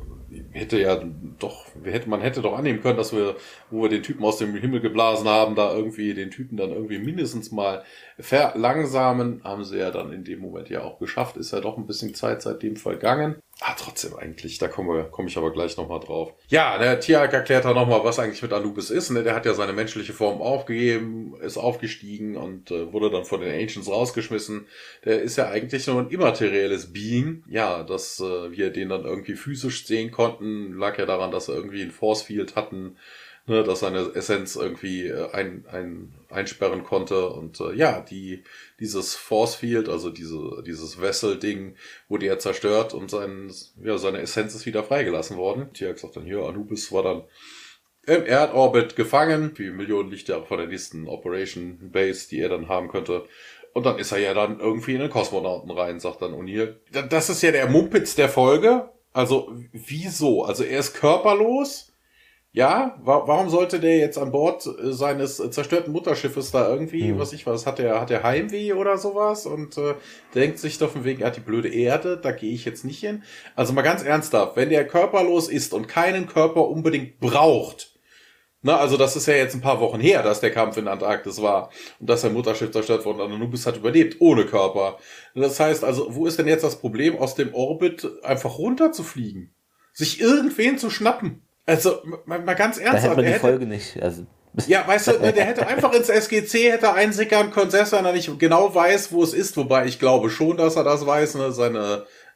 man hätte doch annehmen können, dass wo wir den Typen aus dem Himmel geblasen haben, da irgendwie den Typen dann irgendwie mindestens mal verlangsamen. Haben sie ja dann in dem Moment ja auch geschafft. Ist ja doch ein bisschen Zeit seitdem vergangen. Trotzdem eigentlich, da komme ich aber gleich nochmal drauf. Ja, der Tiag erklärt da nochmal, was eigentlich mit Anubis ist. Ne? Der hat ja seine menschliche Form aufgegeben, ist aufgestiegen und wurde dann von den Ancients rausgeschmissen. Der ist ja eigentlich nur ein immaterielles Being. Ja, dass wir den dann irgendwie physisch sehen konnten, lag ja daran, dass er irgendwie ein Force Field hatten, ne, dass seine Essenz irgendwie einsperren konnte und dieses Force Field, also dieses Vessel-Ding, wurde er zerstört und seine Essenz ist wieder freigelassen worden. Tiag sagt dann hier, Anubis war dann im Erdorbit gefangen, wie Millionen Lichtjahre von der nächsten Operation Base, die er dann haben könnte. Und dann ist er ja dann irgendwie in den Kosmonauten rein, sagt dann O'Neill. Das ist ja der Mumpitz der Folge. Also, wieso? Also, er ist körperlos. Ja, warum sollte der jetzt an Bord seines zerstörten Mutterschiffes da irgendwie, hat der Heimweh oder sowas und denkt sich doch von wegen, er hat die blöde Erde, da gehe ich jetzt nicht hin. Also mal ganz ernsthaft, wenn der körperlos ist und keinen Körper unbedingt braucht, also das ist ja jetzt ein paar Wochen her, dass der Kampf in der Antarktis war und dass sein Mutterschiff zerstört wurde und Anubis hat überlebt, ohne Körper. Das heißt also, wo ist denn jetzt das Problem, aus dem Orbit einfach runterzufliegen? Sich irgendwen zu schnappen? Also, mal ganz ernsthaft. Da hätte man die Folge nicht. Also. Ja, weißt du, der hätte einfach ins SGC einsickern können, selbst wenn er nicht genau weiß, wo es ist. Wobei ich glaube schon, dass er das weiß. Ne?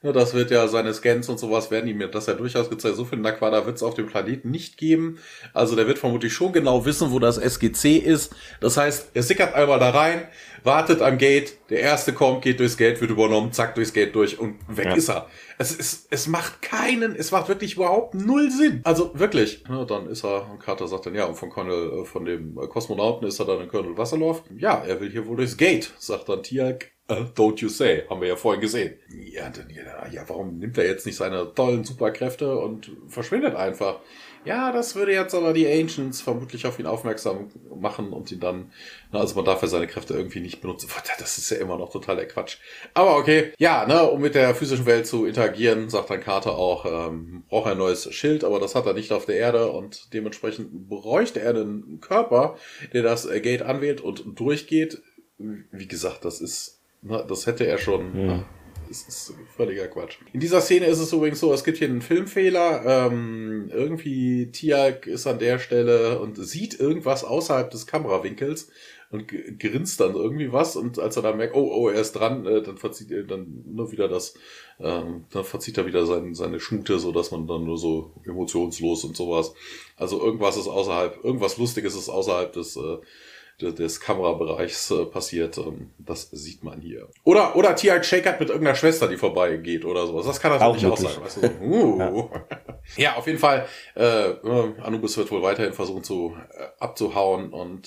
Ne, das wird ja seine Scans und sowas werden ihm das ja durchaus gezeigt. So viel Naquadah wird es auf dem Planeten nicht geben. Also der wird vermutlich schon genau wissen, wo das SGC ist. Das heißt, er sickert einmal da rein, wartet am Gate, der Erste kommt, geht durchs Gate, wird übernommen, zack, durchs Gate durch und weg ist er. Es macht wirklich überhaupt null Sinn. Also wirklich. Ja, dann ist er, und Carter sagt dann, ja, und von dem Kosmonauten ist er dann in Colonel Vasselov. Ja, er will hier wohl durchs Gate, sagt dann Tiag. Don't you say, haben wir ja vorhin gesehen. Ja, warum nimmt er jetzt nicht seine tollen Superkräfte und verschwindet einfach? Ja, das würde jetzt aber die Ancients vermutlich auf ihn aufmerksam machen und ihn dann, also man darf ja seine Kräfte irgendwie nicht benutzen. Das ist ja immer noch totaler Quatsch. Aber okay, ja, um mit der physischen Welt zu interagieren, sagt dann Carter auch, braucht er ein neues Schild, aber das hat er nicht auf der Erde und dementsprechend bräuchte er einen Körper, der das Gate anwählt und durchgeht. Wie gesagt, das hätte er schon. Das ist völliger Quatsch. In dieser Szene ist es übrigens so, es gibt hier einen Filmfehler. Irgendwie Tiag ist an der Stelle und sieht irgendwas außerhalb des Kamerawinkels und grinst dann irgendwie was. Und als er dann merkt, oh, er ist dran, dann verzieht er dann nur wieder dann verzieht er wieder seine Schmute, so dass man dann nur so emotionslos und sowas. Also irgendwas Lustiges ist außerhalb des Kamerabereichs passiert. Das sieht man hier. Oder Tiag shakert mit irgendeiner Schwester, die vorbeigeht oder sowas. Das kann natürlich auch sein. Weißt du, so. Ja, auf jeden Fall. Anubis wird wohl weiterhin versuchen abzuhauen und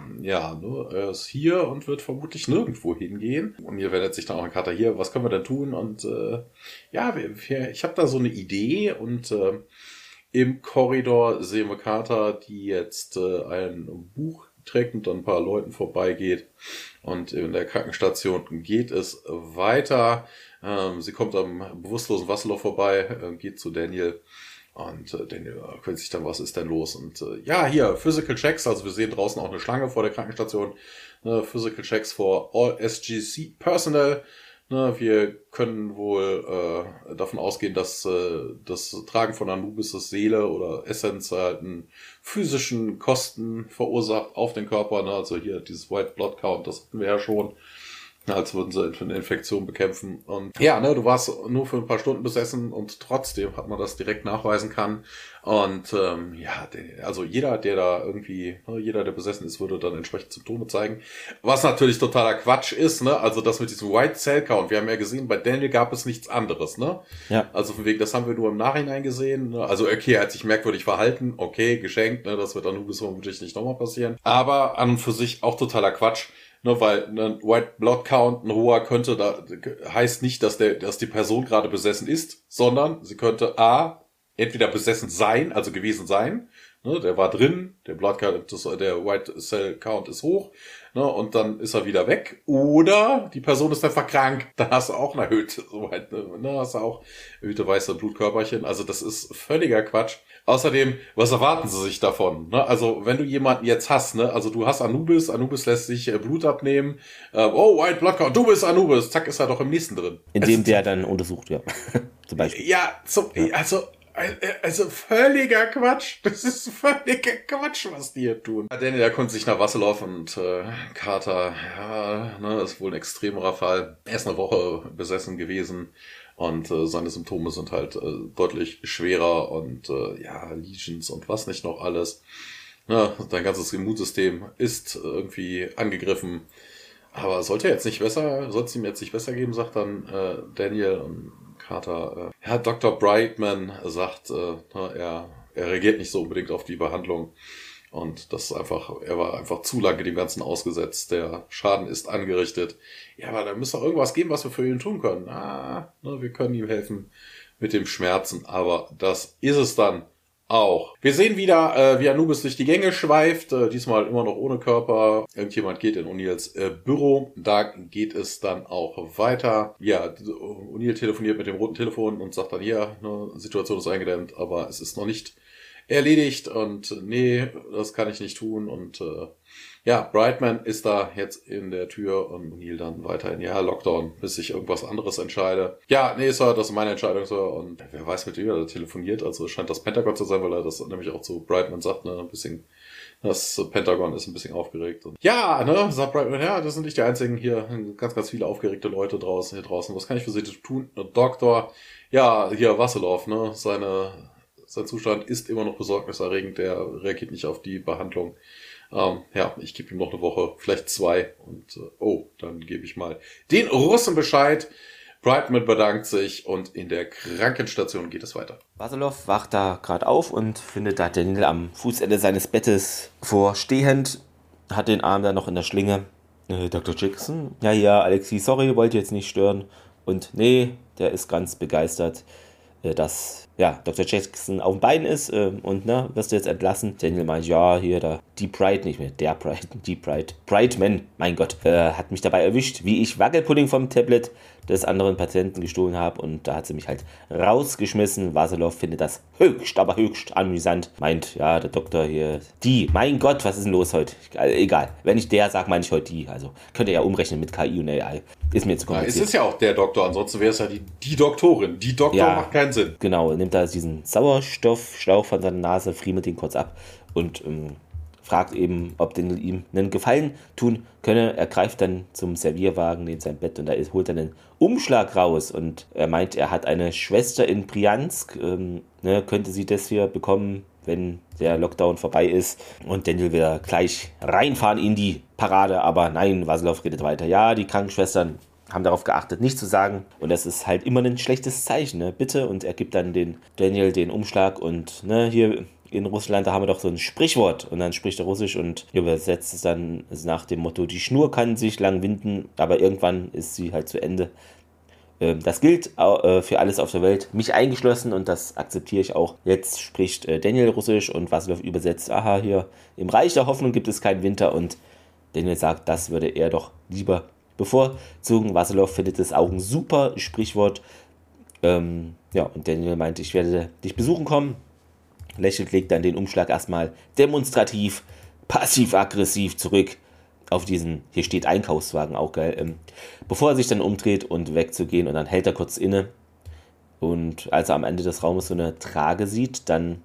er ist hier und wird vermutlich nirgendwo hingehen. Und hier wendet sich dann auch ein Carter hier. Was können wir denn tun? Und ich habe da so eine Idee und im Korridor sehen wir Carter, die jetzt ein Buch trägt und dann ein paar Leuten vorbeigeht. Und in der Krankenstation geht es weiter. Sie kommt am bewusstlosen Vasselov vorbei, geht zu Daniel. Und Daniel quält sich dann, was ist denn los? Und hier, Physical Checks. Also wir sehen draußen auch eine Schlange vor der Krankenstation. Physical Checks for all SGC Personnel. Wir können wohl davon ausgehen, dass das Tragen von Anubis' Seele oder Essenz halt einen physischen Kosten verursacht auf den Körper. Also hier dieses White Blood Count, das hatten wir ja schon, als würden sie eine Infektion bekämpfen. Und du warst nur für ein paar Stunden besessen und trotzdem hat man das direkt nachweisen kann. Und also jeder, der besessen ist, würde dann entsprechend Symptome zeigen. Was natürlich totaler Quatsch ist, ne? Also das mit diesem White Cell Count, wir haben ja gesehen, bei Daniel gab es nichts anderes, ne? Ja. Also von wegen, das haben wir nur im Nachhinein gesehen. Ne? Also okay, er hat sich merkwürdig verhalten, okay, geschenkt, ne? Das wird Anubis vermutlich nicht nochmal passieren. Aber an und für sich auch totaler Quatsch. Ne, weil ein White Blood Count, ein hoher heißt nicht, dass die Person gerade besessen ist, sondern sie könnte entweder besessen sein, also gewesen sein, ne, der war drin, der White Cell Count ist hoch, ne, und dann ist er wieder weg, oder die Person ist einfach krank, dann hast du auch eine erhöhte weiße Blutkörperchen, also das ist völliger Quatsch. Außerdem, was erwarten sie sich davon? Ne? Also, wenn du jemanden jetzt hast, ne, also du hast Anubis lässt sich Blut abnehmen, White Blood Count, du bist Anubis, zack, ist er doch im nächsten drin. Indem der dann untersucht, ja. Zum Beispiel. Ja, also völliger Quatsch. Das ist völliger Quatsch, was die hier tun. Daniel erkundet sich nach Vasselov und Carter, ist wohl ein extremerer Fall. Er ist eine Woche besessen gewesen. Und seine Symptome sind halt deutlich schwerer und Lesions und was nicht noch alles. Dein ganzes Immunsystem ist irgendwie angegriffen. Aber sollte es ihm jetzt nicht besser geben, sagt dann Daniel und Carter. Dr. Brightman sagt, er reagiert nicht so unbedingt auf die Behandlung. Und er war einfach zu lange dem Ganzen ausgesetzt. Der Schaden ist angerichtet. Ja, aber da müsste doch irgendwas geben, was wir für ihn tun können. Wir können ihm helfen mit dem Schmerzen. Aber das ist es dann auch. Wir sehen wieder, wie Anubis durch die Gänge schweift. Diesmal immer noch ohne Körper. Irgendjemand geht in O'Neills Büro. Da geht es dann auch weiter. Ja, O'Neill telefoniert mit dem roten Telefon und sagt dann, Situation ist eingedämmt, aber es ist noch nicht erledigt und nee, das kann ich nicht tun und Brightman ist da jetzt in der Tür und O'Neill dann weiterhin, Lockdown, bis ich irgendwas anderes entscheide. Ja, nee, Sir, das ist meine Entscheidung, Sir, und wer weiß, mit wem er telefoniert, also es scheint das Pentagon zu sein, weil er das nämlich auch zu Brightman sagt, ne, ein bisschen Das Pentagon ist ein bisschen aufgeregt. Und ja, ne, sagt Brightman, ja, das sind nicht die einzigen hier, ganz, ganz viele aufgeregte Leute hier draußen. Was kann ich für Sie tun? Doktor, ja, hier Wasserlauf, ne, sein Zustand ist immer noch besorgniserregend, der reagiert nicht auf die Behandlung. Ja, ich gebe ihm noch eine Woche, vielleicht 2 und dann gebe ich mal den Russen Bescheid. Brightman bedankt sich und in der Krankenstation geht es weiter. Basilov wacht da gerade auf und findet da Daniel am Fußende seines Bettes vorstehend, hat den Arm da noch in der Schlinge. Dr. Jackson? Ja, Alexi, sorry, wollte jetzt nicht stören. Und nee, der ist ganz begeistert, dass Dr. Jackson auf dem Bein ist und wirst du jetzt entlassen. Daniel meint, ja, hier der Deep Pride, nicht mehr der Pride, Deep Pride, Brightman, mein Gott, hat mich dabei erwischt, wie ich Wackelpudding vom Tablet des anderen Patienten gestohlen habe und da hat sie mich halt rausgeschmissen. Vasilov findet das höchst amüsant. Meint, ja, der Doktor hier, mein Gott, was ist denn los heute? Egal, wenn ich der sage, meine ich heute die. Also könnt ihr ja umrechnen mit KI und AI. Ist mir zu kompliziert. Ja, es ist ja auch der Doktor, ansonsten wäre es ja die Doktorin. Die Doktor macht keinen Sinn. Genau, nimmt da diesen Sauerstoffschlauch von seiner Nase, friemelt ihn kurz ab und fragt eben, ob Daniel ihm einen Gefallen tun könne. Er greift dann zum Servierwagen neben seinem Bett und da holt er einen Umschlag raus und er meint, er hat eine Schwester in Briansk, könnte sie das hier bekommen, wenn der Lockdown vorbei ist und Daniel will gleich reinfahren in die Parade, aber nein, Vasilov redet weiter. Ja, die Krankenschwestern haben darauf geachtet, nichts zu sagen und das ist halt immer ein schlechtes Zeichen, ne? Bitte, und er gibt dann Daniel den Umschlag und hier in Russland, da haben wir doch so ein Sprichwort und dann spricht er Russisch und übersetzt es dann nach dem Motto, die Schnur kann sich lang winden, aber irgendwann ist sie halt zu Ende. Das gilt für alles auf der Welt, mich eingeschlossen und das akzeptiere ich auch. Jetzt spricht Daniel Russisch und Vasilov übersetzt, aha, hier im Reich der Hoffnung gibt es keinen Winter und Daniel sagt, das würde er doch lieber bevorzugen. Vasilov findet es auch ein super Sprichwort. Und Daniel meint, ich werde dich besuchen kommen. Lächelt, legt dann den Umschlag erstmal demonstrativ, passiv-aggressiv zurück auf diesen, hier steht Einkaufswagen, auch geil, bevor er sich dann umdreht und wegzugehen und dann hält er kurz inne und als er am Ende des Raumes so eine Trage sieht, dann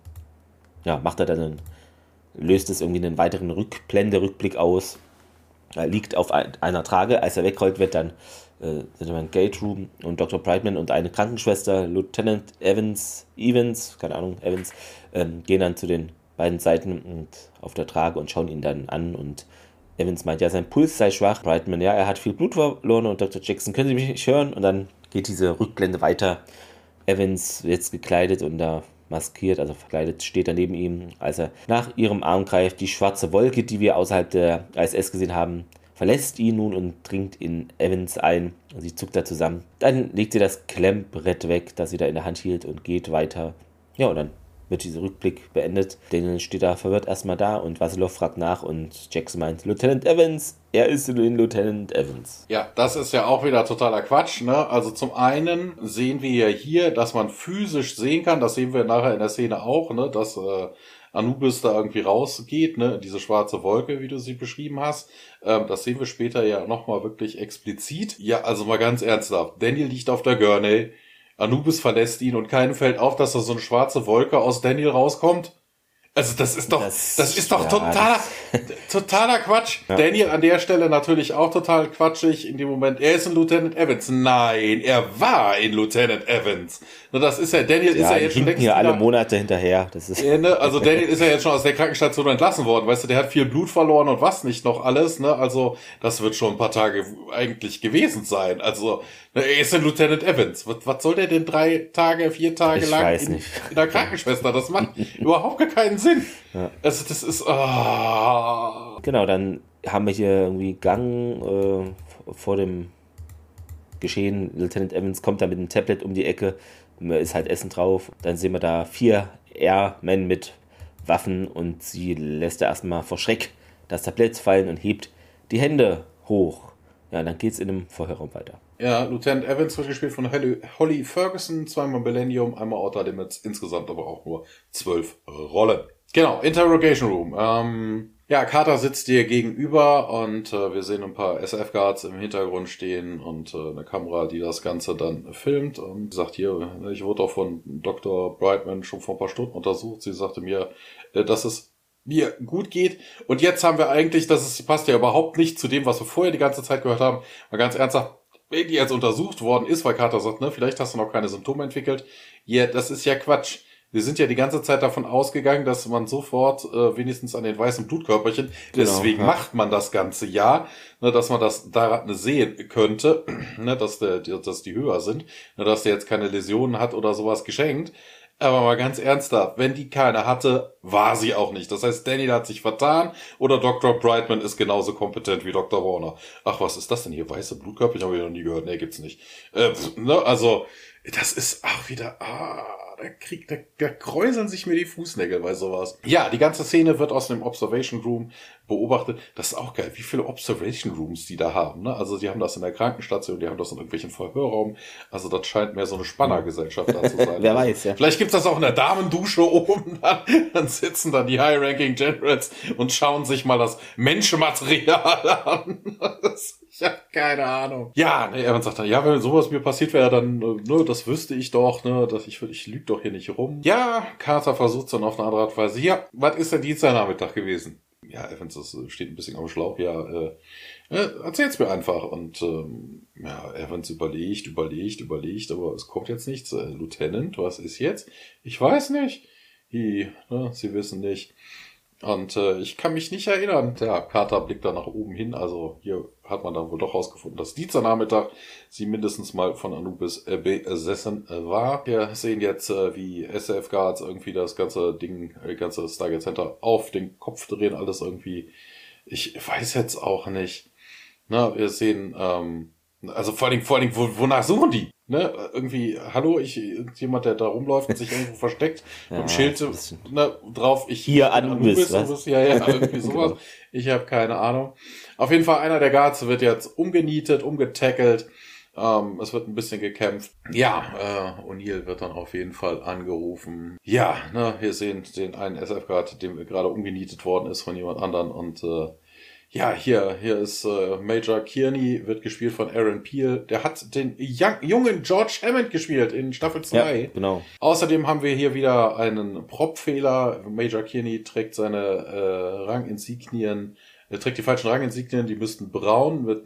löst es irgendwie einen weiteren Rückblick aus. Er liegt auf einer Trage, als er wegrollt wird, dann sind wir in Gate Room und Dr. Brightman und eine Krankenschwester, Lieutenant Evans, gehen dann zu den beiden Seiten und auf der Trage und schauen ihn dann an und Evans meint, ja, sein Puls sei schwach. Brightman, ja, er hat viel Blut verloren und Dr. Jackson, können Sie mich nicht hören? Und dann geht diese Rückblende weiter. Evans jetzt gekleidet und da maskiert, also verkleidet, steht er neben ihm, als er nach ihrem Arm greift. Die schwarze Wolke, die wir außerhalb der ISS gesehen haben, verlässt ihn nun und dringt in Evans ein. Sie zuckt da zusammen. Dann legt sie das Klemmbrett weg, das sie da in der Hand hielt und geht weiter. Ja, und dann wird dieser Rückblick beendet. Daniel steht da verwirrt erstmal da und Vasilov fragt nach und Jackson meint, Lieutenant Evans, er ist in Lieutenant Evans. Ja, das ist ja auch wieder totaler Quatsch, ne? Also zum einen sehen wir ja hier, dass man physisch sehen kann, das sehen wir nachher in der Szene auch, ne? Dass Anubis da irgendwie rausgeht, ne? Diese schwarze Wolke, wie du sie beschrieben hast. Das sehen wir später ja nochmal wirklich explizit. Ja, also mal ganz ernsthaft. Daniel liegt auf der Gurney. Anubis verlässt ihn und keinem fällt auf, dass da so eine schwarze Wolke aus Daniel rauskommt. Also das ist doch totaler Quatsch. Ja. Daniel an der Stelle natürlich auch total quatschig in dem Moment. Er ist in Lieutenant Evans. Nein, er war in Lieutenant Evans. Das ist ja, Daniel ist ja jetzt schon längst hier alle Monate hinterher. Das ist also Daniel ist ja jetzt schon aus der Krankenstation entlassen worden. Weißt du, der hat viel Blut verloren und was nicht noch alles. Ne? Also das wird schon ein paar Tage eigentlich gewesen sein. Also er ist in Lieutenant Evans. Was soll der denn 4 Tage lang in der Krankenschwester? Das macht überhaupt gar keinen Sinn. Ja. Also das ist... Genau, dann haben wir hier irgendwie Gang vor dem Geschehen. Lieutenant Evans kommt da mit einem Tablet um die Ecke. Ist halt Essen drauf. Dann sehen wir da 4 Airmen mit Waffen und sie lässt da erstmal vor Schreck das Tablett fallen und hebt die Hände hoch. Ja, dann geht's in einem Vorhörraum weiter. Ja, Lieutenant Evans wird gespielt von Holly Ferguson, 2-mal Millennium, einmal Outer Limits, insgesamt aber auch nur 12 Rollen. Genau, Interrogation Room. Carter sitzt dir gegenüber und wir sehen ein paar SF-Guards im Hintergrund stehen und eine Kamera, die das Ganze dann filmt und sagt hier, ich wurde auch von Dr. Brightman schon vor ein paar Stunden untersucht. Sie sagte mir, dass es mir gut geht. Und jetzt haben wir eigentlich, passt ja überhaupt nicht zu dem, was wir vorher die ganze Zeit gehört haben. Mal ganz ernsthaft, wenn die jetzt untersucht worden ist, weil Carter sagt, ne, vielleicht hast du noch keine Symptome entwickelt. Ja, das ist ja Quatsch. Wir sind ja die ganze Zeit davon ausgegangen, dass man sofort wenigstens an den weißen Blutkörperchen, deswegen macht man das ganze Jahr, ne, dass man das daran sehen könnte, ne, dass die höher sind, ne, dass der jetzt keine Läsionen hat oder sowas geschenkt. Aber mal ganz ernsthaft, wenn die keine hatte, war sie auch nicht. Das heißt, Daniel hat sich vertan oder Dr. Brightman ist genauso kompetent wie Dr. Warner. Ach, was ist das denn hier? Weiße Blutkörper? Ich habe noch nie gehört. Nee, gibt's nicht. Ne, also, das ist auch wieder... Da kräuseln sich mir die Fußnägel bei sowas. Ja, die ganze Szene wird aus dem Observation Room beobachtet. Das ist auch geil, wie viele Observation Rooms die da haben. Ne? Also die haben das in der Krankenstation, die haben das in irgendwelchen Verhörraum. Also das scheint mehr so eine Spannergesellschaft da zu sein. Wer weiß, ja. Vielleicht gibt's das auch in der Damendusche oben. Dann sitzen da die High-Ranking Generals und schauen sich mal das Menschenmaterial an. Ich hab keine Ahnung. Ja, ne, Evan sagt dann, ja, wenn sowas mir passiert wäre, dann, ne, das wüsste ich doch, ne, dass ich lüge doch hier nicht rum. Ja, Carter versucht dann auf eine andere Art und Weise. Ja, was ist denn Dienstagnachmittag gewesen? Ja, Evans, das steht ein bisschen am Schlauch. Ja, erzähl's mir einfach. Und ja, Evans überlegt, aber es kommt jetzt nichts. Lieutenant, was ist jetzt? Ich weiß nicht. Sie wissen nicht. Und ich kann mich nicht erinnern. Ja, Carter blickt da nach oben hin. Also hier hat man dann wohl doch rausgefunden, dass Dienstagnachmittag sie mindestens mal von Anubis besessen war. Wir sehen jetzt, wie SF Guards irgendwie das ganze Ding, ganze Stargate Center auf den Kopf drehen. Alles irgendwie, ich weiß jetzt auch nicht. Na, wir sehen, also vor allen Dingen, wonach suchen die? Ne, irgendwie, hallo, irgendjemand, der da rumläuft und sich irgendwo versteckt, mit dem Schild, ne, drauf, hier Anubis, was? Ja, irgendwie sowas. Genau. Ich habe keine Ahnung. Auf jeden Fall, einer der Guards wird jetzt umgenietet, umgetackelt, es wird ein bisschen gekämpft. Ja, O'Neill wird dann auf jeden Fall angerufen. Ja, ne, wir sehen den einen SF-Guard, dem gerade umgenietet worden ist von jemand anderen und, ja, hier ist Major Kearney, wird gespielt von Aaron Peel. Der hat den jungen George Hammond gespielt in Staffel 2. Ja, genau. Außerdem haben wir hier wieder einen Prop-Fehler. Major Kearney trägt seine Ranginsignien, trägt die falschen Ranginsignien, die müssten braun mit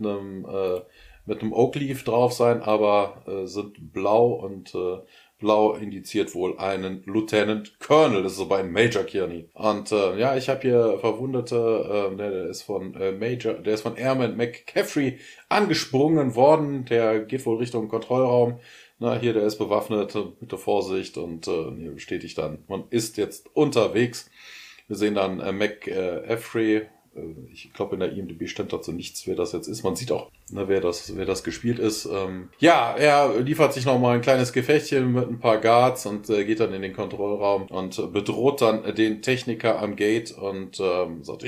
einem Oak Leaf drauf sein, aber sind blau und blau indiziert wohl einen Lieutenant Colonel, das ist so bei Major Kearney. Und ja, ich habe hier Verwundete, der ist von Airman McCaffrey angesprungen worden, der geht wohl Richtung Kontrollraum. Na, hier, der ist bewaffnet, bitte Vorsicht und hier bestätigt dann, man ist jetzt unterwegs. Wir sehen dann McCaffrey. Ich glaube, in der IMDb stand dazu nichts, wer das jetzt ist. Man sieht auch, ne, wer das gespielt ist. Ja, er liefert sich nochmal ein kleines Gefechtchen mit ein paar Guards und geht dann in den Kontrollraum und bedroht dann den Techniker am Gate und sagt,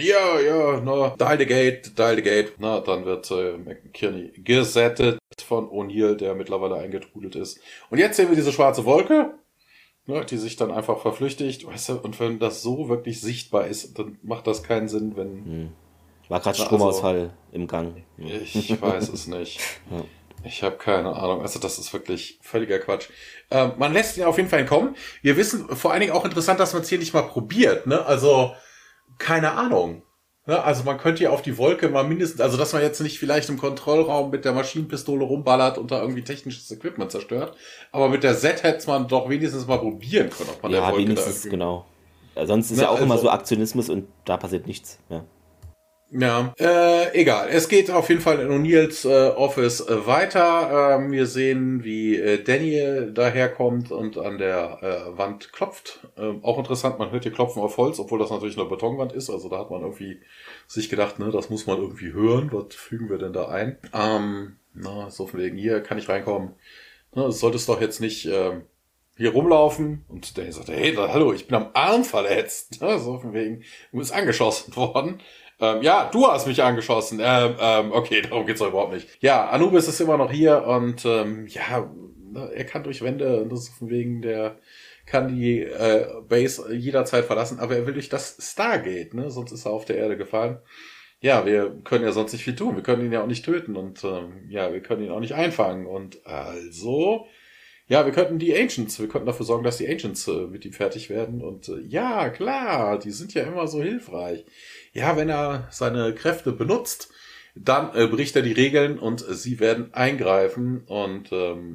dial the gate. Na, dann wird McKinney gesettet von O'Neill, der mittlerweile eingetrudelt ist. Und jetzt sehen wir diese schwarze Wolke, ne, die sich dann einfach verflüchtigt, weißt du, und wenn das so wirklich sichtbar ist, dann macht das keinen Sinn, wenn... War gerade Stromausfall im Gang. Ich weiß es nicht. Ja. Ich habe keine Ahnung. Also das ist wirklich völliger Quatsch. Man lässt ihn auf jeden Fall entkommen. Wir wissen, vor allen Dingen auch interessant, dass man es hier nicht mal probiert, ne? Also, keine Ahnung. Ne? Also man könnte ja auf die Wolke mal mindestens, also dass man jetzt nicht vielleicht im Kontrollraum mit der Maschinenpistole rumballert und da irgendwie technisches Equipment zerstört, aber mit der Z hätte man doch wenigstens mal probieren können, ob man der Wolke wenigstens, da genau. Sonst ist ja auch immer so Aktionismus und da passiert nichts, ja. Ja, egal. Es geht auf jeden Fall in O'Neills Office weiter. Wir sehen, wie Daniel daherkommt und an der Wand klopft. Auch interessant, man hört hier Klopfen auf Holz, obwohl das natürlich eine Betonwand ist. Also da hat man irgendwie sich gedacht, ne, das muss man irgendwie hören. Was fügen wir denn da ein? So von wegen, hier kann ich reinkommen. Ne, solltest doch jetzt nicht hier rumlaufen. Und Daniel sagt, hey, hallo, ich bin am Arm verletzt. Ne, so von wegen, du bist angeschossen worden. Ja, du hast mich angeschossen. Okay, darum geht's doch überhaupt nicht. Ja, Anubis ist immer noch hier und ja, er kann durch Wände und das ist von wegen, der kann die Base jederzeit verlassen, aber er will durch das Stargate, ne? Sonst ist er auf der Erde gefallen. Ja, wir können ja sonst nicht viel tun. Wir können ihn ja auch nicht töten und ja, wir können ihn auch nicht einfangen. Und also ja, wir könnten dafür sorgen, dass die Ancients mit ihm fertig werden. Und ja, klar, die sind ja immer so hilfreich. Ja, wenn er seine Kräfte benutzt, dann bricht er die Regeln und sie werden eingreifen. Und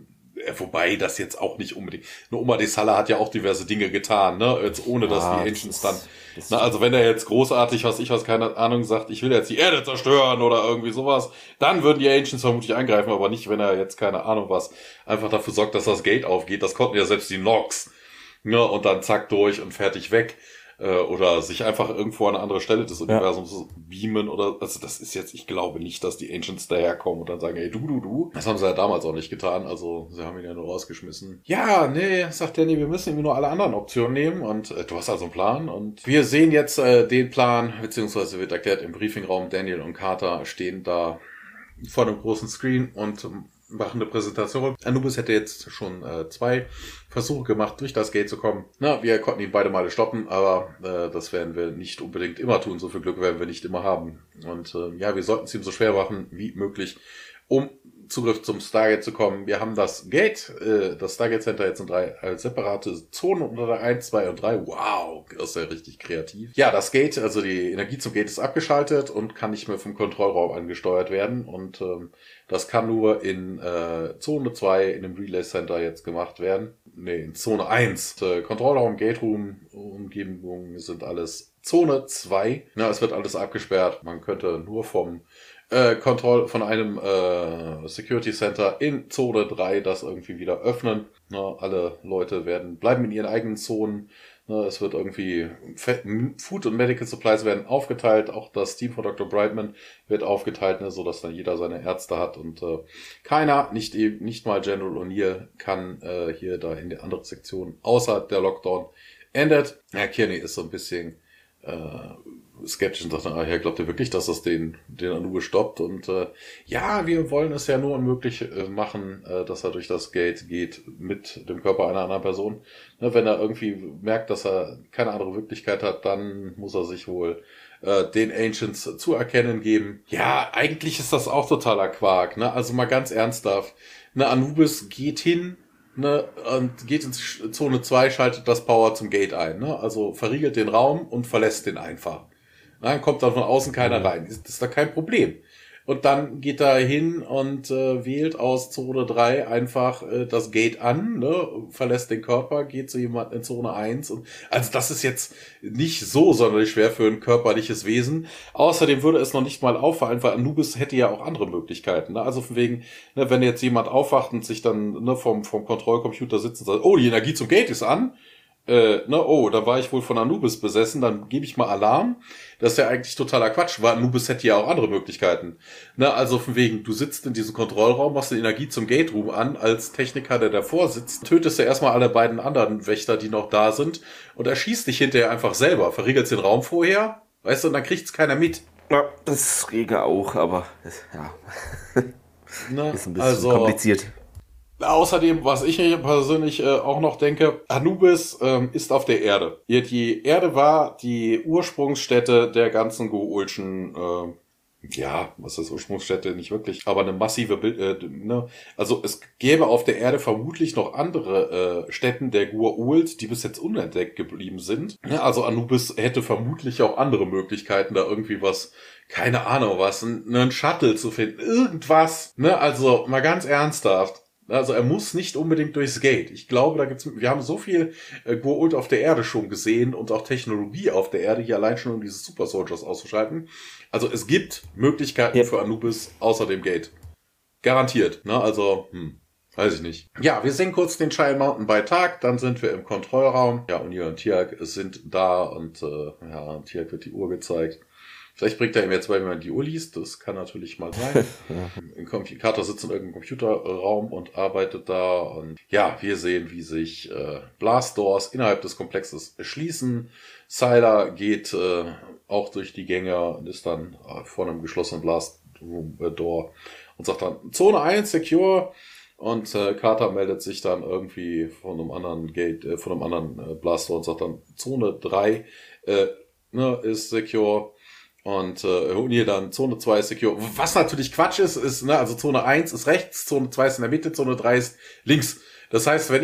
wobei das jetzt auch nicht unbedingt... Nur Oma Desala hat ja auch diverse Dinge getan, ne? Jetzt ohne, dass die Ancients dann... also wenn er jetzt großartig, keine Ahnung, sagt, ich will jetzt die Erde zerstören oder irgendwie sowas, dann würden die Ancients vermutlich eingreifen, aber nicht, wenn er jetzt, keine Ahnung was, einfach dafür sorgt, dass das Gate aufgeht. Das konnten ja selbst die Nox. Ne? Und dann zack durch und fertig weg. Oder sich einfach irgendwo an eine andere Stelle des Universums beamen oder, also das ist jetzt, ich glaube nicht, dass die Ancients daherkommen und dann sagen, hey, du. Das haben sie ja damals auch nicht getan, also sie haben ihn ja nur rausgeschmissen. Ja, nee, sagt Danny, wir müssen irgendwie nur alle anderen Optionen nehmen und du hast also einen Plan und wir sehen jetzt den Plan, beziehungsweise wird erklärt im Briefingraum, Daniel und Carter stehen da vor einem großen Screen und machen eine Präsentation. Anubis hätte jetzt schon 2 Versuche gemacht, durch das Gate zu kommen. Na, wir konnten ihn beide Male stoppen, aber das werden wir nicht unbedingt immer tun. So viel Glück werden wir nicht immer haben. Und ja, wir sollten es ihm so schwer machen wie möglich, um Zugriff zum Stargate zu kommen. Wir haben das Gate, das Stargate Center jetzt in 3 separate Zonen unter der 1, 2 und 3. Wow, das ist ja richtig kreativ. Ja, das Gate, also die Energie zum Gate ist abgeschaltet und kann nicht mehr vom Kontrollraum angesteuert werden. Und das kann nur in Zone 2 in dem Relay Center jetzt gemacht werden. Nee, in Zone 1. Kontrollraum, Gate Room, Umgebungen sind alles Zone 2. Ja, es wird alles abgesperrt. Man könnte nur von einem Security Center in Zone 3 das irgendwie wieder öffnen. Na, alle Leute bleiben in ihren eigenen Zonen. Na, es wird irgendwie Food und Medical Supplies werden aufgeteilt. Auch das Team von Dr. Brightman wird aufgeteilt, ne, so dass dann jeder seine Ärzte hat und keiner, nicht mal General O'Neill, kann hier da in die andere Sektion, außer der Lockdown endet. Ja, Kearney ist so ein bisschen skeptisch und sagt, glaubt ihr wirklich, dass das den Anubis stoppt? Und ja, wir wollen es ja nur unmöglich machen, dass er durch das Gate geht mit dem Körper einer anderen Person. Ne, wenn er irgendwie merkt, dass er keine andere Wirklichkeit hat, dann muss er sich wohl den Ancients zu erkennen geben. Ja, eigentlich ist das auch totaler Quark. Ne? Also mal ganz ernsthaft. Ne, Anubis geht hin, ne, und geht in Zone 2, schaltet das Power zum Gate ein. Ne? Also verriegelt den Raum und verlässt den einfach. Dann kommt dann von außen keiner rein. Das ist da kein Problem. Und dann geht er hin und wählt aus Zone 3 einfach das Gate an, ne, verlässt den Körper, geht zu jemandem in Zone 1. Und, also das ist jetzt nicht so sonderlich schwer für ein körperliches Wesen. Außerdem würde es noch nicht mal auffallen, weil Anubis hätte ja auch andere Möglichkeiten. Ne? Also von wegen, ne, wenn jetzt jemand aufwacht und sich dann vom Kontrollcomputer sitzt und sagt, oh, die Energie zum Gate ist an, da war ich wohl von Anubis besessen, dann gebe ich mal Alarm. Das ist ja eigentlich totaler Quatsch, weil Anubis hätte ja auch andere Möglichkeiten. Ne, also von wegen, du sitzt in diesem Kontrollraum, machst die Energie zum Gate Room an, als Techniker, der davor sitzt, tötest du erstmal alle beiden anderen Wächter, die noch da sind, und erschießt dich hinterher einfach selber, verriegelst den Raum vorher, weißt du, und dann kriegt's keiner mit. Ja, das rege auch, aber ja. Ne, ist ein bisschen kompliziert. Außerdem, was ich persönlich auch noch denke, Anubis ist auf der Erde. Die Erde war die Ursprungsstätte der ganzen Goa'ulschen, was ist Ursprungsstätte? Nicht wirklich, aber eine massive ne? Also es gäbe auf der Erde vermutlich noch andere Stätten der Goa'uld, die bis jetzt unentdeckt geblieben sind. Ja, also Anubis hätte vermutlich auch andere Möglichkeiten, da irgendwie was, keine Ahnung was, einen Shuttle zu finden, irgendwas. Ne? Also mal ganz ernsthaft. Also er muss nicht unbedingt durchs Gate. Ich glaube, wir haben so viel Goa'uld auf der Erde schon gesehen und auch Technologie auf der Erde, hier allein schon um diese Super Soldiers auszuschalten. Also es gibt Möglichkeiten für Anubis außer dem Gate. Garantiert. Ne? Also, weiß ich nicht. Ja, wir sehen kurz den Child Mountain bei Tag, dann sind wir im Kontrollraum. Ja, O'Neill und Tiag sind da und Tiag wird die Uhr gezeigt. Vielleicht bringt er ihm jetzt bei, wenn man die Uhr liest. Das kann natürlich mal sein. Carter sitzt in irgendeinem Computerraum und arbeitet da. Und ja, wir sehen, wie sich Blast Doors innerhalb des Komplexes schließen. Sylar geht auch durch die Gänge und ist dann vor einem geschlossenen Blast Room Door und sagt dann Zone 1 secure. Und Carter meldet sich dann irgendwie von einem anderen Blast Door und sagt dann Zone 3 ist secure. Und O'Neill dann Zone 2 secure. Was natürlich Quatsch ist, ne, also Zone 1 ist rechts, Zone 2 ist in der Mitte, Zone 3 ist links. Das heißt, wenn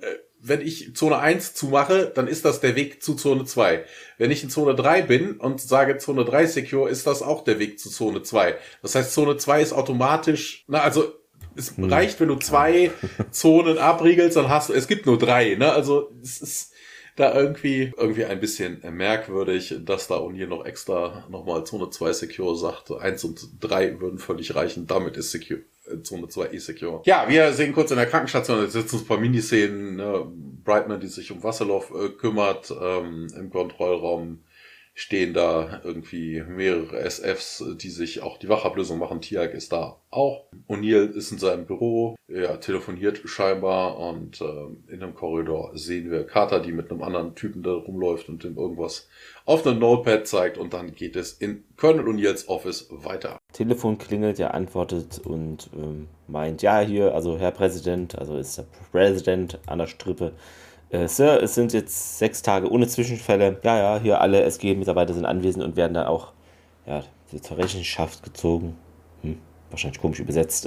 ich Zone 1 zumache, dann ist das der Weg zu Zone 2. Wenn ich in Zone 3 bin und sage Zone 3 secure, ist das auch der Weg zu Zone 2. Das heißt, Zone 2 ist automatisch, es reicht, wenn du 2 Zonen abriegelst, dann es gibt nur 3, ne? Also, es ist da irgendwie ein bisschen merkwürdig, dass da O'Neill noch extra nochmal Zone 2 secure sagt. 1 und 3 würden völlig reichen, damit ist secure. Zone 2 secure. Ja, wir sehen kurz in der Krankenstation, jetzt sitzen ein paar Miniszenen, Brightman, die sich um Wasserloff kümmert, im Kontrollraum stehen da irgendwie mehrere SFs, die sich auch die Wachablösung machen. Tiag ist da auch. O'Neill ist in seinem Büro, er telefoniert scheinbar und in einem Korridor sehen wir Carter, die mit einem anderen Typen da rumläuft und ihm irgendwas auf einem Notepad zeigt und dann geht es in Colonel O'Neills Office weiter. Telefon klingelt, er antwortet und meint, ja, hier, also Herr Präsident, also ist der Präsident an der Strippe. Sir, es sind jetzt 6 Tage ohne Zwischenfälle. Ja, hier alle SG-Mitarbeiter sind anwesend und werden dann auch zur Rechenschaft gezogen. Wahrscheinlich komisch übersetzt.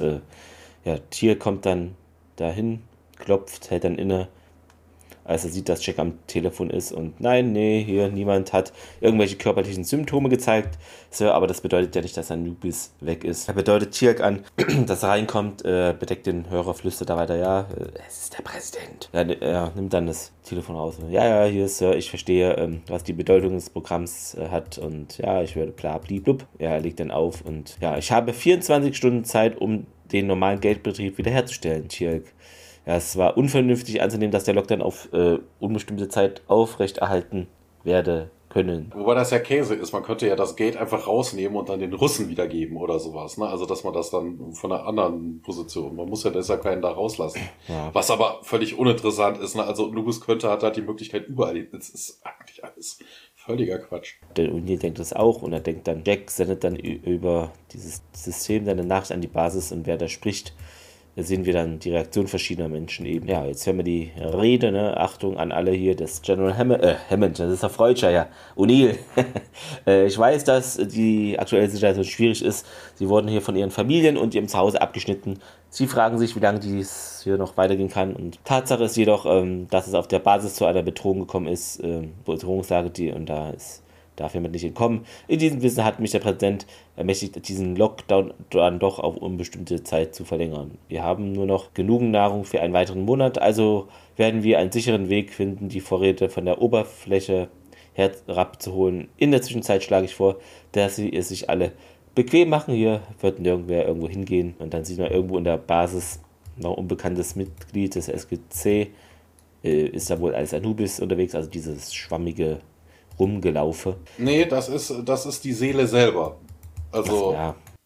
Tier kommt dann dahin, klopft, hält dann inne, als er sieht, dass Jack am Telefon ist und hier niemand hat irgendwelche körperlichen Symptome gezeigt, Sir, aber das bedeutet ja nicht, dass Anubis weg ist. Er bedeutet Tiag an, dass er reinkommt, bedeckt den Hörer, flüstert da weiter, es ist der Präsident. Er nimmt dann das Telefon raus. Ja, hier, Sir, ich verstehe, was die Bedeutung des Programms hat und ich höre bla, blub. Er legt dann auf und ich habe 24 Stunden Zeit, um den normalen Geldbetrieb wiederherzustellen, Tiag. Ja, es war unvernünftig anzunehmen, dass der Lockdown auf unbestimmte Zeit aufrechterhalten werde können. Wobei das ja Käse ist. Man könnte ja das Gate einfach rausnehmen und dann den Russen wiedergeben oder sowas. Ne? Also, dass man das dann von einer anderen Position. Man muss ja deshalb keinen da rauslassen. Ja. Was aber völlig uninteressant ist. Ne? Also, Anubis hat halt die Möglichkeit überall. Das ist eigentlich alles völliger Quatsch. Der O'Neill denkt das auch und er denkt dann, Jack sendet dann über dieses System seine Nachricht an die Basis und wer da spricht, da sehen wir dann die Reaktion verschiedener Menschen eben. Ja, jetzt hören wir die Rede, ne? Achtung an alle hier, das General Hammond, das ist der Freudscher, ja. O'Neill. Ich weiß, dass die aktuelle Situation schwierig ist. Sie wurden hier von ihren Familien und ihrem Zuhause abgeschnitten. Sie fragen sich, wie lange dies hier noch weitergehen kann. Und Tatsache ist jedoch, dass es auf der Basis zu einer Bedrohung gekommen ist. Bedrohungslage, und da darf jemand nicht entkommen. In diesem Wissen hat mich der Präsident ermächtigt, diesen Lockdown dann doch auf unbestimmte Zeit zu verlängern. Wir haben nur noch genügend Nahrung für einen weiteren Monat, also werden wir einen sicheren Weg finden, die Vorräte von der Oberfläche herabzuholen. In der Zwischenzeit schlage ich vor, dass sie es sich alle bequem machen. Hier wird nirgendwer irgendwo hingehen. Und dann sieht man irgendwo in der Basis noch ein unbekanntes Mitglied des SGC. Ist da wohl als Anubis unterwegs, also dieses schwammige Rumgelaufe. Nee, das ist die Seele selber. Also,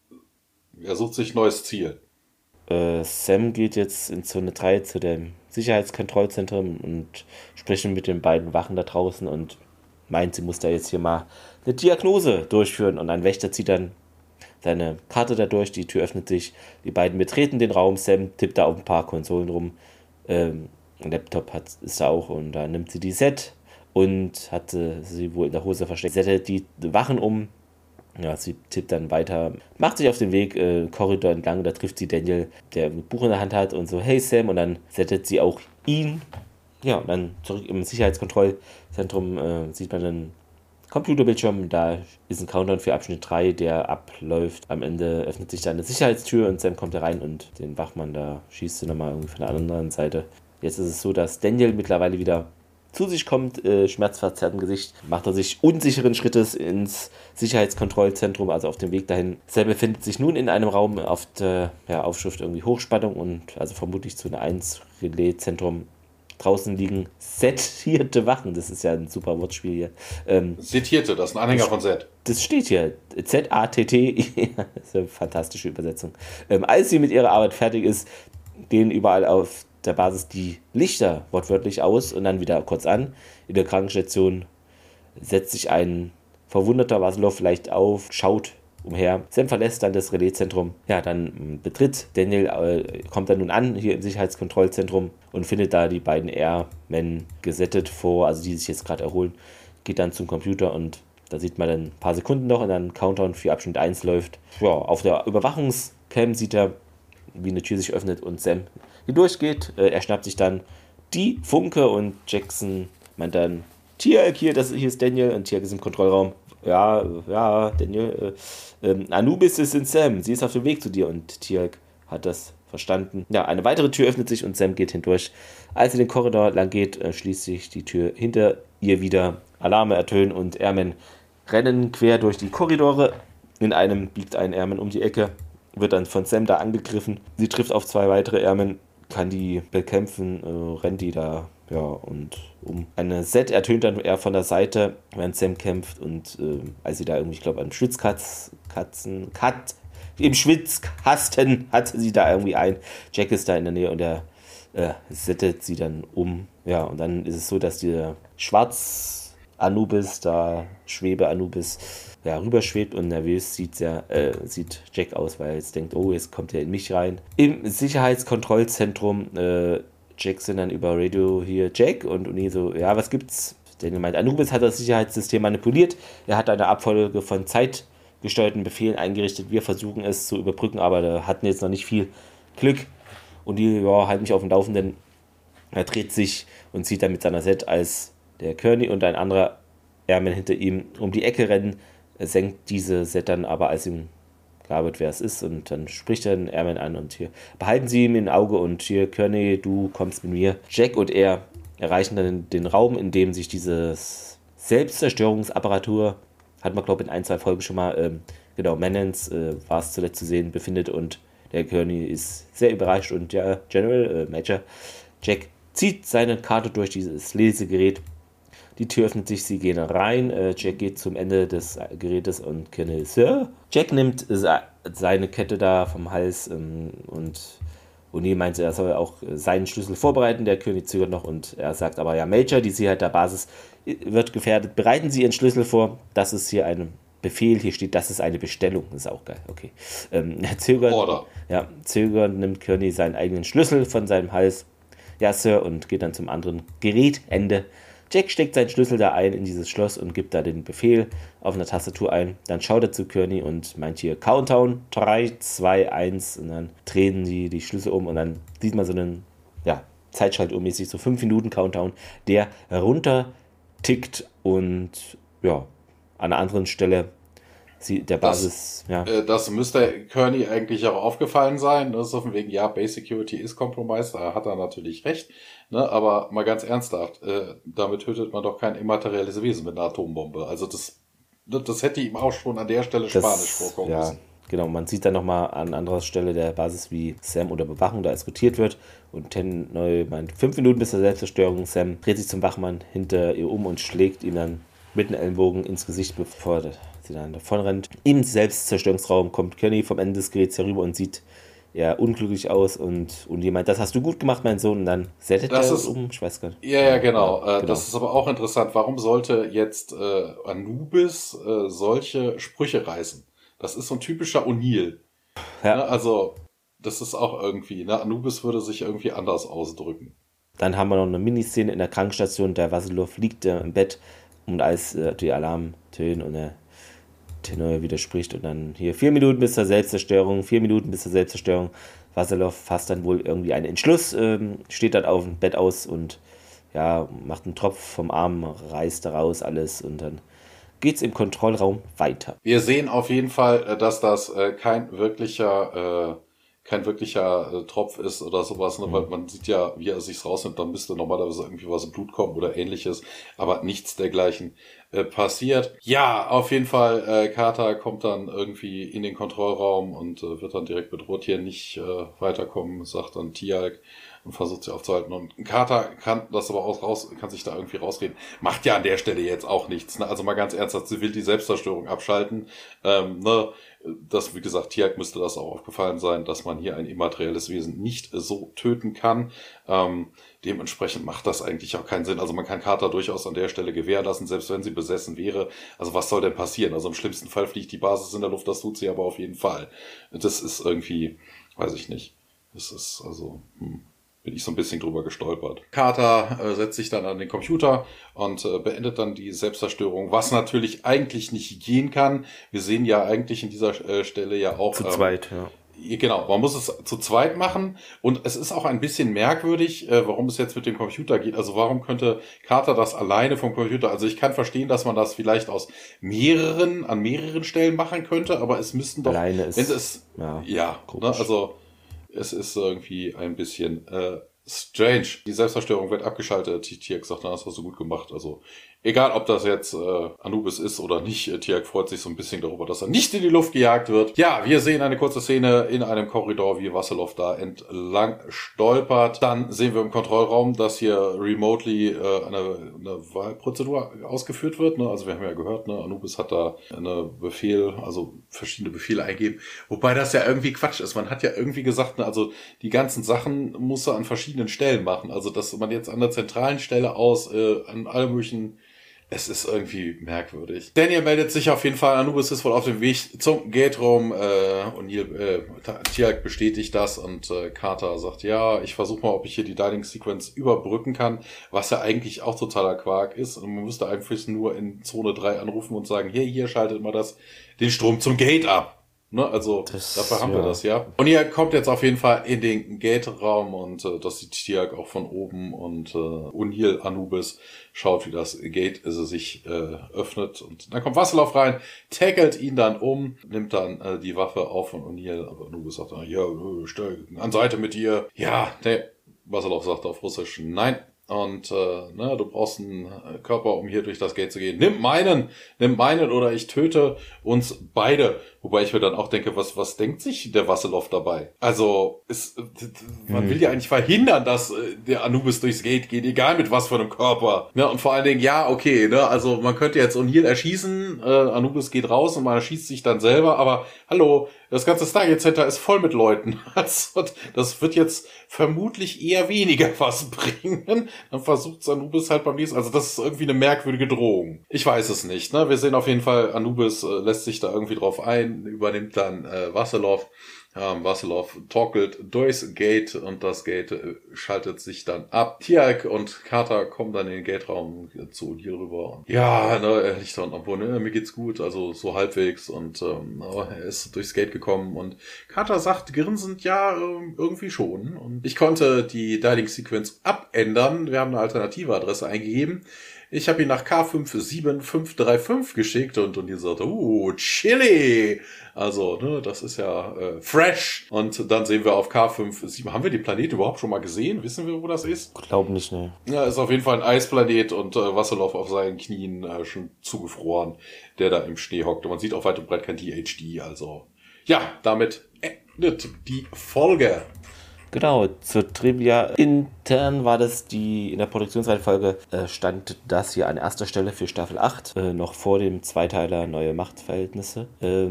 er sucht sich ein neues Ziel. Sam geht jetzt in Zone 3 zu dem Sicherheitskontrollzentrum und spricht mit den beiden Wachen da draußen und meint, sie muss da jetzt hier mal eine Diagnose durchführen. Und ein Wächter zieht dann seine Karte da durch, die Tür öffnet sich, die beiden betreten den Raum, Sam tippt da auf ein paar Konsolen rum, ein Laptop ist da auch und da nimmt sie die Set und hatte sie wohl in der Hose versteckt, settet die Wachen um. Ja, sie tippt dann weiter, macht sich auf den Weg, Korridor entlang, da trifft sie Daniel, der ein Buch in der Hand hat und so, hey Sam, und dann settet sie auch ihn. Ja, und dann zurück im Sicherheitskontrollzentrum sieht man einen Computerbildschirm, da ist ein Countdown für Abschnitt 3, der abläuft. Am Ende öffnet sich da eine Sicherheitstür und Sam kommt da rein und den Wachmann da schießt sie nochmal irgendwie von der anderen Seite. Jetzt ist es so, dass Daniel mittlerweile wieder zu sich kommt, schmerzverzerrtem Gesicht, macht er sich unsicheren Schrittes ins Sicherheitskontrollzentrum, also auf dem Weg dahin. Sam befindet sich nun in einem Raum auf der Aufschrift irgendwie Hochspannung und also vermutlich zu einem 1-Relais-Zentrum. Draußen liegen setierte Wachen, das ist ja ein super Wortspiel hier. Setierte, das ist ein Anhänger von Z. Das steht hier, Z-A-T-T, das ist eine fantastische Übersetzung. Als sie mit ihrer Arbeit fertig ist, gehen überall auf der Basis die Lichter wortwörtlich aus und dann wieder kurz an. In der Krankenstation setzt sich ein verwundeter Wasserloff vielleicht auf, schaut umher. Sam verlässt dann das Relaiszentrum. Ja, dann betritt Daniel, kommt dann nun an hier im Sicherheitskontrollzentrum und findet da die beiden Airmen gesettet vor, also die sich jetzt gerade erholen. Geht dann zum Computer und da sieht man dann ein paar Sekunden noch und dann Countdown für Abschnitt 1 läuft. Ja, auf der Überwachungscam sieht er, wie eine Tür sich öffnet und Sam hindurchgeht. Er schnappt sich dann die Funke und Jackson meint dann, Tiag, hier ist Daniel und Tiag ist im Kontrollraum. Ja, Daniel, Anubis ist in Sam, sie ist auf dem Weg zu dir und Tiag hat das verstanden. Ja, eine weitere Tür öffnet sich und Sam geht hindurch. Als sie den Korridor lang geht, schließt sich die Tür hinter ihr wieder. Alarme ertönen und Airmen rennen quer durch die Korridore. In einem biegt ein Airman um die Ecke, wird dann von Sam da angegriffen. Sie trifft auf 2 weitere Airmen, kann die bekämpfen, rennt die da, ja, und um. Eine Set ertönt dann eher von der Seite, während Sam kämpft und als sie da irgendwie, ich glaube, im Schwitzkasten hat sie da irgendwie ein. Jack ist da in der Nähe und er settet sie dann um. Ja, und dann ist es so, dass der Schwarz-Anubis, da Schwebe-Anubis, ja, rüberschwebt und nervös sieht Jack aus, weil er jetzt denkt, oh, jetzt kommt er in mich rein. Im Sicherheitskontrollzentrum Jackson dann über Radio hier, Jack, und Uni so, ja, was gibt's? Daniel meint, Anubis hat das Sicherheitssystem manipuliert, er hat eine Abfolge von zeitgesteuerten Befehlen eingerichtet, wir versuchen es zu überbrücken, aber da hatten jetzt noch nicht viel Glück und die halten mich auf dem Laufenden. Er dreht sich und sieht dann mit seiner Set, als der Kearney und ein anderer Airman hinter ihm um die Ecke rennen, senkt diese Set dann aber, als ihm klar wird, wer es ist, und dann spricht er den Airman an und hier, behalten Sie ihn im Auge und hier, Kearney, du kommst mit mir. Jack und er erreichen dann den Raum, in dem sich dieses Selbstzerstörungsapparatur, hat man glaube ich in 1-2 Folgen schon mal, Manance war es zuletzt zu sehen, befindet und der Kearney ist sehr überrascht und ja, Major Jack zieht seine Karte durch dieses Lesegerät. Die Tür öffnet sich, sie gehen rein. Jack geht zum Ende des Gerätes und Kearney, Sir. Jack nimmt seine Kette da vom Hals und O'Neill meinte, er soll auch seinen Schlüssel vorbereiten. Der Kearney zögert noch und er sagt aber, ja, Major, die Sicherheit der Basis wird gefährdet. Bereiten Sie Ihren Schlüssel vor. Das ist hier ein Befehl. Hier steht, das ist eine Bestellung. Das ist auch geil. Okay. Zögernd nimmt Kearney seinen eigenen Schlüssel von seinem Hals. Ja, Sir, und geht dann zum anderen Gerätende. Jack steckt seinen Schlüssel da ein in dieses Schloss und gibt da den Befehl auf einer Tastatur ein. Dann schaut er zu Kearney und meint hier Countdown, 3, 2, 1 und dann drehen die Schlüssel um und dann sieht man so einen, Zeitschaltuhrmäßig, so 5 Minuten Countdown, der runter tickt und ja, an einer anderen Stelle der Basis, Das müsste Kearney eigentlich auch aufgefallen sein. Das ist so von wegen, ja, Base Security ist compromised, da hat er natürlich recht. Ne, aber mal ganz ernsthaft, damit tötet man doch kein immaterielles Wesen mit einer Atombombe. Also das hätte ihm auch schon an der Stelle Spanisch vorkommen müssen. Genau, man sieht dann nochmal an anderer Stelle der Basis, wie Sam unter Bewachung da eskortiert wird. Und Neu meint 5 Minuten bis zur Selbstzerstörung. Sam dreht sich zum Wachmann hinter ihr um und schlägt ihm dann mit dem Ellenbogen ins Gesicht, bevor sie dann davon rennt. Im Selbstzerstörungsraum kommt Kearney vom Ende des Geräts herüber und sieht unglücklich aus und jemand, das hast du gut gemacht, mein Sohn, und dann settet er es um, ich weiß gar nicht. Ja, genau. Das ist aber auch interessant. Warum sollte jetzt Anubis solche Sprüche reißen? Das ist so ein typischer O'Neill. Ja. Ne, also, das ist auch irgendwie, Anubis würde sich irgendwie anders ausdrücken. Dann haben wir noch eine Miniszene in der Krankenstation, der Vasilov liegt im Bett und als die Alarm tönen und der Tenor widerspricht und dann hier 4 Minuten bis zur Selbstzerstörung, 4 Minuten bis zur Selbstzerstörung. Vasilov fasst dann wohl irgendwie einen Entschluss, steht dann auf dem Bett aus und macht einen Tropf vom Arm, reißt daraus alles und dann geht's im Kontrollraum weiter. Wir sehen auf jeden Fall, dass das kein wirklicher Tropf ist oder sowas, ne? Weil man sieht ja, wie er sich's rausnimmt, dann müsste normalerweise irgendwie was im Blut kommen oder ähnliches, aber nichts dergleichen passiert. Ja, auf jeden Fall, Carter kommt dann irgendwie in den Kontrollraum und wird dann direkt bedroht, hier nicht weiterkommen, sagt dann Tiag und versucht sie aufzuhalten. Und Carter kann das aber kann sich da irgendwie rausreden. Macht ja an der Stelle jetzt auch nichts, ne? Also mal ganz ernsthaft, sie will die Selbstzerstörung abschalten, Das, wie gesagt, Tiag müsste das auch aufgefallen sein, dass man hier ein immaterielles Wesen nicht so töten kann. Dementsprechend macht das eigentlich auch keinen Sinn. Also man kann Carter durchaus an der Stelle gewähren lassen, selbst wenn sie besessen wäre. Also was soll denn passieren? Also im schlimmsten Fall fliegt die Basis in der Luft, das tut sie aber auf jeden Fall. Das ist irgendwie, weiß ich nicht. Das ist also... bin ich so ein bisschen drüber gestolpert. Carter setzt sich dann an den Computer und beendet dann die Selbstzerstörung, was natürlich eigentlich nicht gehen kann. Wir sehen ja eigentlich in dieser Stelle ja auch... Zu zweit, ja. Genau, man muss es zu zweit machen und es ist auch ein bisschen merkwürdig, warum es jetzt mit dem Computer geht. Also warum könnte Carter das alleine vom Computer? Also ich kann verstehen, dass man das vielleicht an mehreren Stellen machen könnte, aber es müssten doch... Alleine ist... Ja, ne, also es ist irgendwie ein bisschen strange. Die Selbstzerstörung wird abgeschaltet. Tiak sagt, das hast du gut gemacht. Also egal, ob das jetzt Anubis ist oder nicht, Tiak freut sich so ein bisschen darüber, dass er nicht in die Luft gejagt wird. Ja, wir sehen eine kurze Szene in einem Korridor, wie Vassilov da entlang stolpert. Dann sehen wir im Kontrollraum, dass hier remotely eine Wahlprozedur ausgeführt wird. Ne? Also wir haben ja gehört, ne? Anubis hat da verschiedene Befehle eingeben. Wobei das ja irgendwie Quatsch ist. Man hat ja irgendwie gesagt, ne, also die ganzen Sachen muss er an verschiedenen Stellen machen. Also dass man jetzt an der zentralen Stelle an allem möglichen... Es ist irgendwie merkwürdig. Daniel meldet sich auf jeden Fall. Anubis ist wohl auf dem Weg zum Gate-Raum. Und Tiak bestätigt das. Und Carter sagt, ja, ich versuche mal, ob ich hier die Dialing-Sequence überbrücken kann. Was ja eigentlich auch totaler Quark ist. Und man müsste einfach nur in Zone 3 anrufen und sagen, hier schaltet mal den Strom zum Gate ab. Ne, also dafür haben wir das, ja. Und ihr kommt jetzt auf jeden Fall in den Gate-Raum und das sieht Tiak auch von oben und O'Neill, Anubis, schaut, wie das Gate sich öffnet. Und dann kommt Vassilov rein, tackelt ihn dann nimmt dann die Waffe auf von O'Neill, aber Anubis sagt dann, ja, stell an Seite mit dir. Ja, Vassilov sagt auf Russisch, nein. Und du brauchst einen Körper, um hier durch das Gate zu gehen. Nimm meinen oder ich töte uns beide. Wobei ich mir dann auch denke, was denkt sich der Vassilov dabei? Also, man will ja eigentlich verhindern, dass der Anubis durchs Gate geht, egal mit was für einem Körper. Ja, und vor allen Dingen, ja, okay, ne, also man könnte jetzt O'Neill erschießen, Anubis geht raus und man erschießt sich dann selber, aber hallo, das ganze Stargate Center ist voll mit Leuten. Also, das wird jetzt vermutlich eher weniger was bringen. Dann versucht Anubis halt beim nächsten. Also das ist irgendwie eine merkwürdige Drohung. Ich weiß es nicht. Ne? Wir sehen auf jeden Fall, Anubis lässt sich da irgendwie drauf ein, übernimmt dann Vassilov. Vassilov torkelt durchs Gate und das Gate schaltet sich dann ab. Tiak und Carter kommen dann in den Gate-Raum zu O'Neill rüber. Ja, er liegt da unten am Boden. Mir geht's gut, also so halbwegs. Und er ist durchs Gate gekommen und Carter sagt grinsend, ja, irgendwie schon. Und ich konnte die Dialing-Sequence abändern. Wir haben eine alternative Adresse eingegeben. Ich habe ihn nach K57535 geschickt und die sagte, Chili. Also, ne, das ist ja fresh. Und dann sehen wir auf K57, haben wir den Planeten überhaupt schon mal gesehen? Wissen wir, wo das ist? Glaub nicht, ne. Ja, ist auf jeden Fall ein Eisplanet und Vassilov auf seinen Knien schon zugefroren, der da im Schnee hockt. Und man sieht auf weit und breit kein DHD, also. Ja, damit endet die Folge. Genau, zur Trivia. Intern war das in der Produktionsreihenfolge stand das hier an erster Stelle für Staffel 8, noch vor dem Zweiteiler Neue Machtverhältnisse.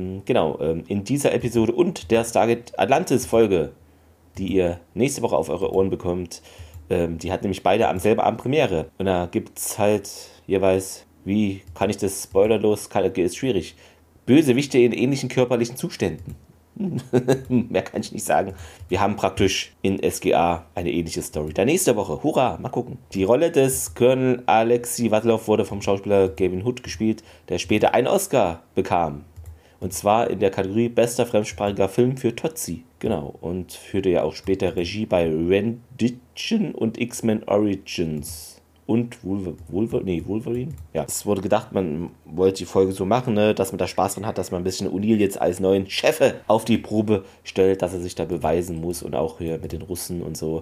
In dieser Episode und der Stargate Atlantis Folge, die ihr nächste Woche auf eure Ohren bekommt, die hat nämlich beide am selben Abend Premiere. Und da gibt's halt jeweils, wie kann ich das spoilerlos, ist schwierig, Bösewichte in ähnlichen körperlichen Zuständen. Mehr kann ich nicht sagen. Wir haben praktisch in SGA eine ähnliche Story. Der nächste Woche, hurra, mal gucken. Die Rolle des Colonel Alexei Vassilov wurde vom Schauspieler Gavin Hood gespielt, der später einen Oscar bekam. Und zwar in der Kategorie Bester fremdsprachiger Film für Totsi. Genau, und führte ja auch später Regie bei Rendition und X-Men Origins. Und Wolverine? Ja, es wurde gedacht, man wollte die Folge so machen, ne, dass man da Spaß dran hat, dass man ein bisschen O'Neill jetzt als neuen Chef auf die Probe stellt, dass er sich da beweisen muss und auch hier mit den Russen und so,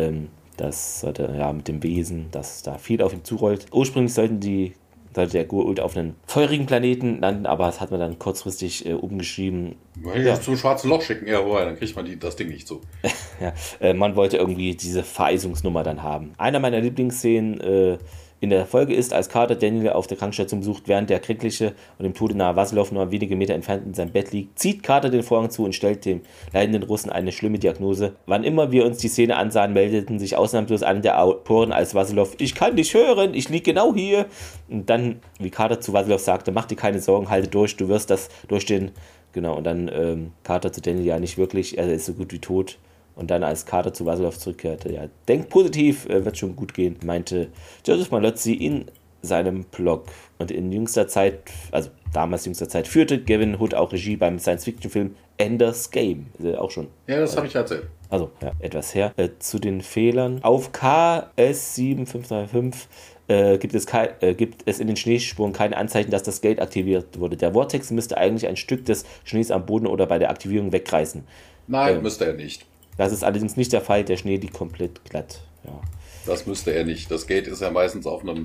mit dem Wesen, dass da viel auf ihn zurollt. Ursprünglich sollte der Goa'uld auf einen feurigen Planeten landen, aber das hat man dann kurzfristig umgeschrieben. Zum schwarzen Loch schicken, dann kriegt man das Ding nicht so. Ja, man wollte irgendwie diese Vereisungsnummer dann haben. Einer meiner Lieblingsszenen in der Folge ist, als Carter Daniel auf der Krankenstation besucht, während der kränkliche und dem Tode nahe Vassilov nur wenige Meter entfernt in seinem Bett liegt, zieht Carter den Vorhang zu und stellt dem leidenden Russen eine schlimme Diagnose. Wann immer wir uns die Szene ansahen, meldeten sich ausnahmslos einer der Autoren als Vassilov: Ich kann dich hören, ich liege genau hier. Und dann, wie Carter zu Vassilov sagte, mach dir keine Sorgen, halte durch, du wirst das durchstehen. Genau, und dann Carter zu Daniel, ja nicht wirklich, er ist so gut wie tot. Und dann, als Carter zu Vassilov zurückkehrte, ja, denkt positiv, wird schon gut gehen, meinte Joseph Malozzi in seinem Blog. Und in jüngster Zeit, also damals jüngster Zeit, führte Gavin Hood auch Regie beim Science-Fiction-Film Ender's Game. Auch schon. Ja, das habe ich erzählt. Also, ja, etwas her. Zu den Fehlern. Auf KS7535 gibt es in den Schneespuren keine Anzeichen, dass das Gate aktiviert wurde. Der Vortex müsste eigentlich ein Stück des Schnees am Boden oder bei der Aktivierung wegreißen. Nein, müsste er nicht. Das ist allerdings nicht der Fall. Der Schnee liegt komplett glatt. Ja. Das müsste er nicht. Das Gate ist ja meistens auf einem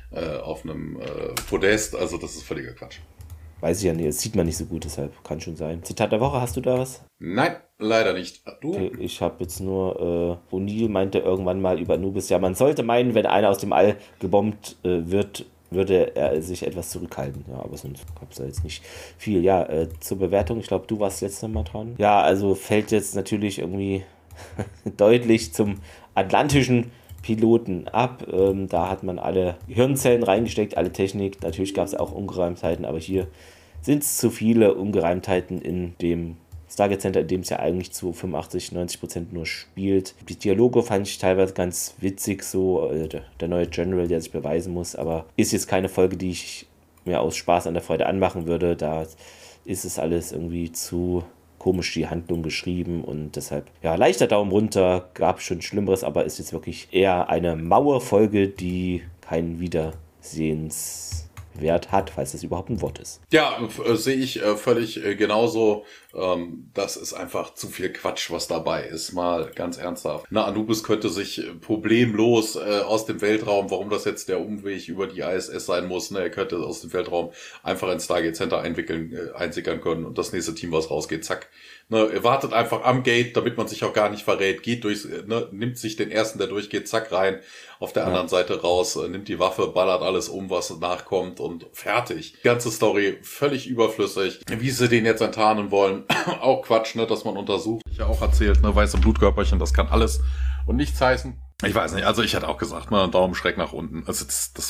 Podest, also das ist völliger Quatsch. Weiß ich ja nicht, das sieht man nicht so gut, deshalb kann schon sein. Zitat der Woche, hast du da was? Nein, leider nicht. Du? Okay, ich habe jetzt nur, O'Neill meinte irgendwann mal über Anubis, ja, man sollte meinen, wenn einer aus dem All gebombt wird, würde er sich etwas zurückhalten. Ja, aber sonst gab es da jetzt nicht viel. Ja, zur Bewertung, ich glaube, du warst letztes Mal dran. Ja, also fällt jetzt natürlich irgendwie deutlich zum atlantischen Piloten ab. Da hat man alle Hirnzellen reingesteckt, alle Technik. Natürlich gab es auch Ungereimtheiten, aber hier sind es zu viele Ungereimtheiten in dem Stargate Center, in dem es ja eigentlich zu 85-90% nur spielt. Die Dialoge fand ich teilweise ganz witzig, so der neue General, der sich beweisen muss, aber ist jetzt keine Folge, die ich mir aus Spaß an der Freude anmachen würde. Da ist es alles irgendwie zu komisch, die Handlung geschrieben, und deshalb, ja, leichter Daumen runter, gab schon Schlimmeres, aber ist jetzt wirklich eher eine Mauerfolge, die keinen Wiedersehenswert hat, falls das überhaupt ein Wort ist. Ja, sehe ich völlig genauso. Das ist einfach zu viel Quatsch, was dabei ist, mal ganz ernsthaft. Anubis könnte sich problemlos aus dem Weltraum, warum das jetzt der Umweg über die ISS sein muss, er könnte aus dem Weltraum einfach ins Stargate Center einsickern können und das nächste Team, was rausgeht, zack. Er wartet einfach am Gate, damit man sich auch gar nicht verrät, geht durchs, nimmt sich den ersten, der durchgeht, zack, rein, auf der anderen Seite raus, nimmt die Waffe, ballert alles um, was nachkommt, und fertig. Die ganze Story völlig überflüssig. Wie sie den jetzt enttarnen wollen, auch Quatsch, dass man untersucht. Ich ja auch erzählt, weiße Blutkörperchen, das kann alles und nichts heißen. Ich weiß nicht, also ich hätte auch gesagt, Daumen schräg nach unten. Also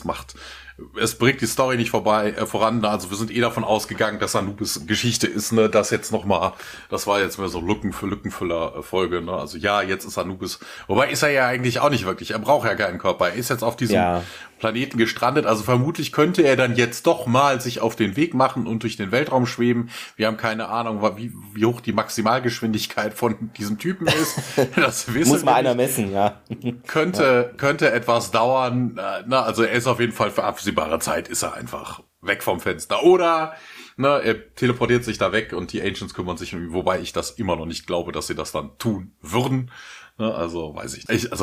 es bringt die Story nicht voran. Also wir sind davon ausgegangen, dass Anubis Geschichte ist, das jetzt nochmal, das war jetzt mehr so Lückenfüller-Folge, Also ja, jetzt ist Anubis, wobei ist er ja eigentlich auch nicht wirklich, er braucht ja keinen Körper, er ist jetzt auf diesem Planeten gestrandet, also vermutlich könnte er dann jetzt doch mal sich auf den Weg machen und durch den Weltraum schweben. Wir haben keine Ahnung, wie hoch die Maximalgeschwindigkeit von diesem Typen ist. Das wissen muss mal einer messen, ja. Könnte etwas dauern. Also er ist auf jeden Fall für absehbare Zeit, ist er einfach weg vom Fenster. Oder er teleportiert sich da weg und die Ancients kümmern sich um ihn, wobei ich das immer noch nicht glaube, dass sie das dann tun würden. Also weiß ich nicht.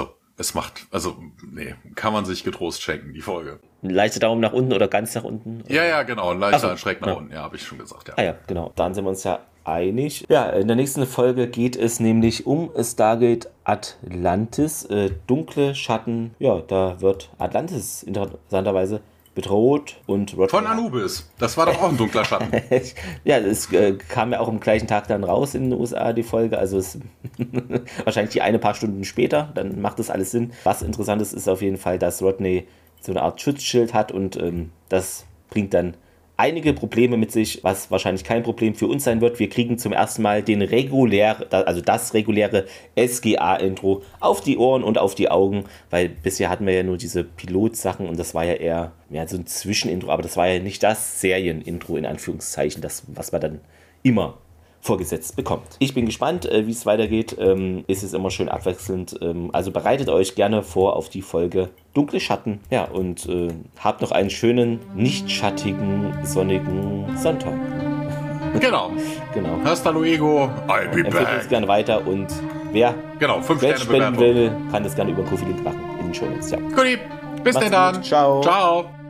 Kann man sich getrost schenken, die Folge. Ein leichter Daumen nach unten oder ganz nach unten? Ja, genau, ein leichter schräg nach unten, ja, habe ich schon gesagt, ja. Ja, genau, dann sind wir uns ja einig. Ja, in der nächsten Folge geht es nämlich um Stargate Atlantis, dunkle Schatten. Ja, da wird Atlantis interessanterweise bedroht und Rodney von Anubis. Das war doch auch ein dunkler Schatten. Ja, es kam ja auch am gleichen Tag dann raus in den USA, die Folge. Also es wahrscheinlich die paar Stunden später. Dann macht das alles Sinn. Was interessant ist auf jeden Fall, dass Rodney so eine Art Schutzschild hat, und das bringt dann einige Probleme mit sich, was wahrscheinlich kein Problem für uns sein wird. Wir kriegen zum ersten Mal das reguläre SGA-Intro auf die Ohren und auf die Augen, weil bisher hatten wir ja nur diese Pilotsachen, und das war ja eher so ein Zwischenintro, aber das war ja nicht das Serienintro in Anführungszeichen, das, was man dann immer vorgesetzt bekommt. Ich bin gespannt, wie es weitergeht. Ist es immer schön abwechselnd. Also bereitet euch gerne vor auf die Folge Dunkle Schatten. Ja, und habt noch einen schönen, nicht schattigen, sonnigen Sonntag. Genau. Hasta luego. I'll be back. Empfehlt uns gerne weiter, und wer 5 Geld Sterne spenden will, kann das gerne über den Kofi-Link machen in den Shownotes. Ja. Gut, bis dann. Ciao. Ciao.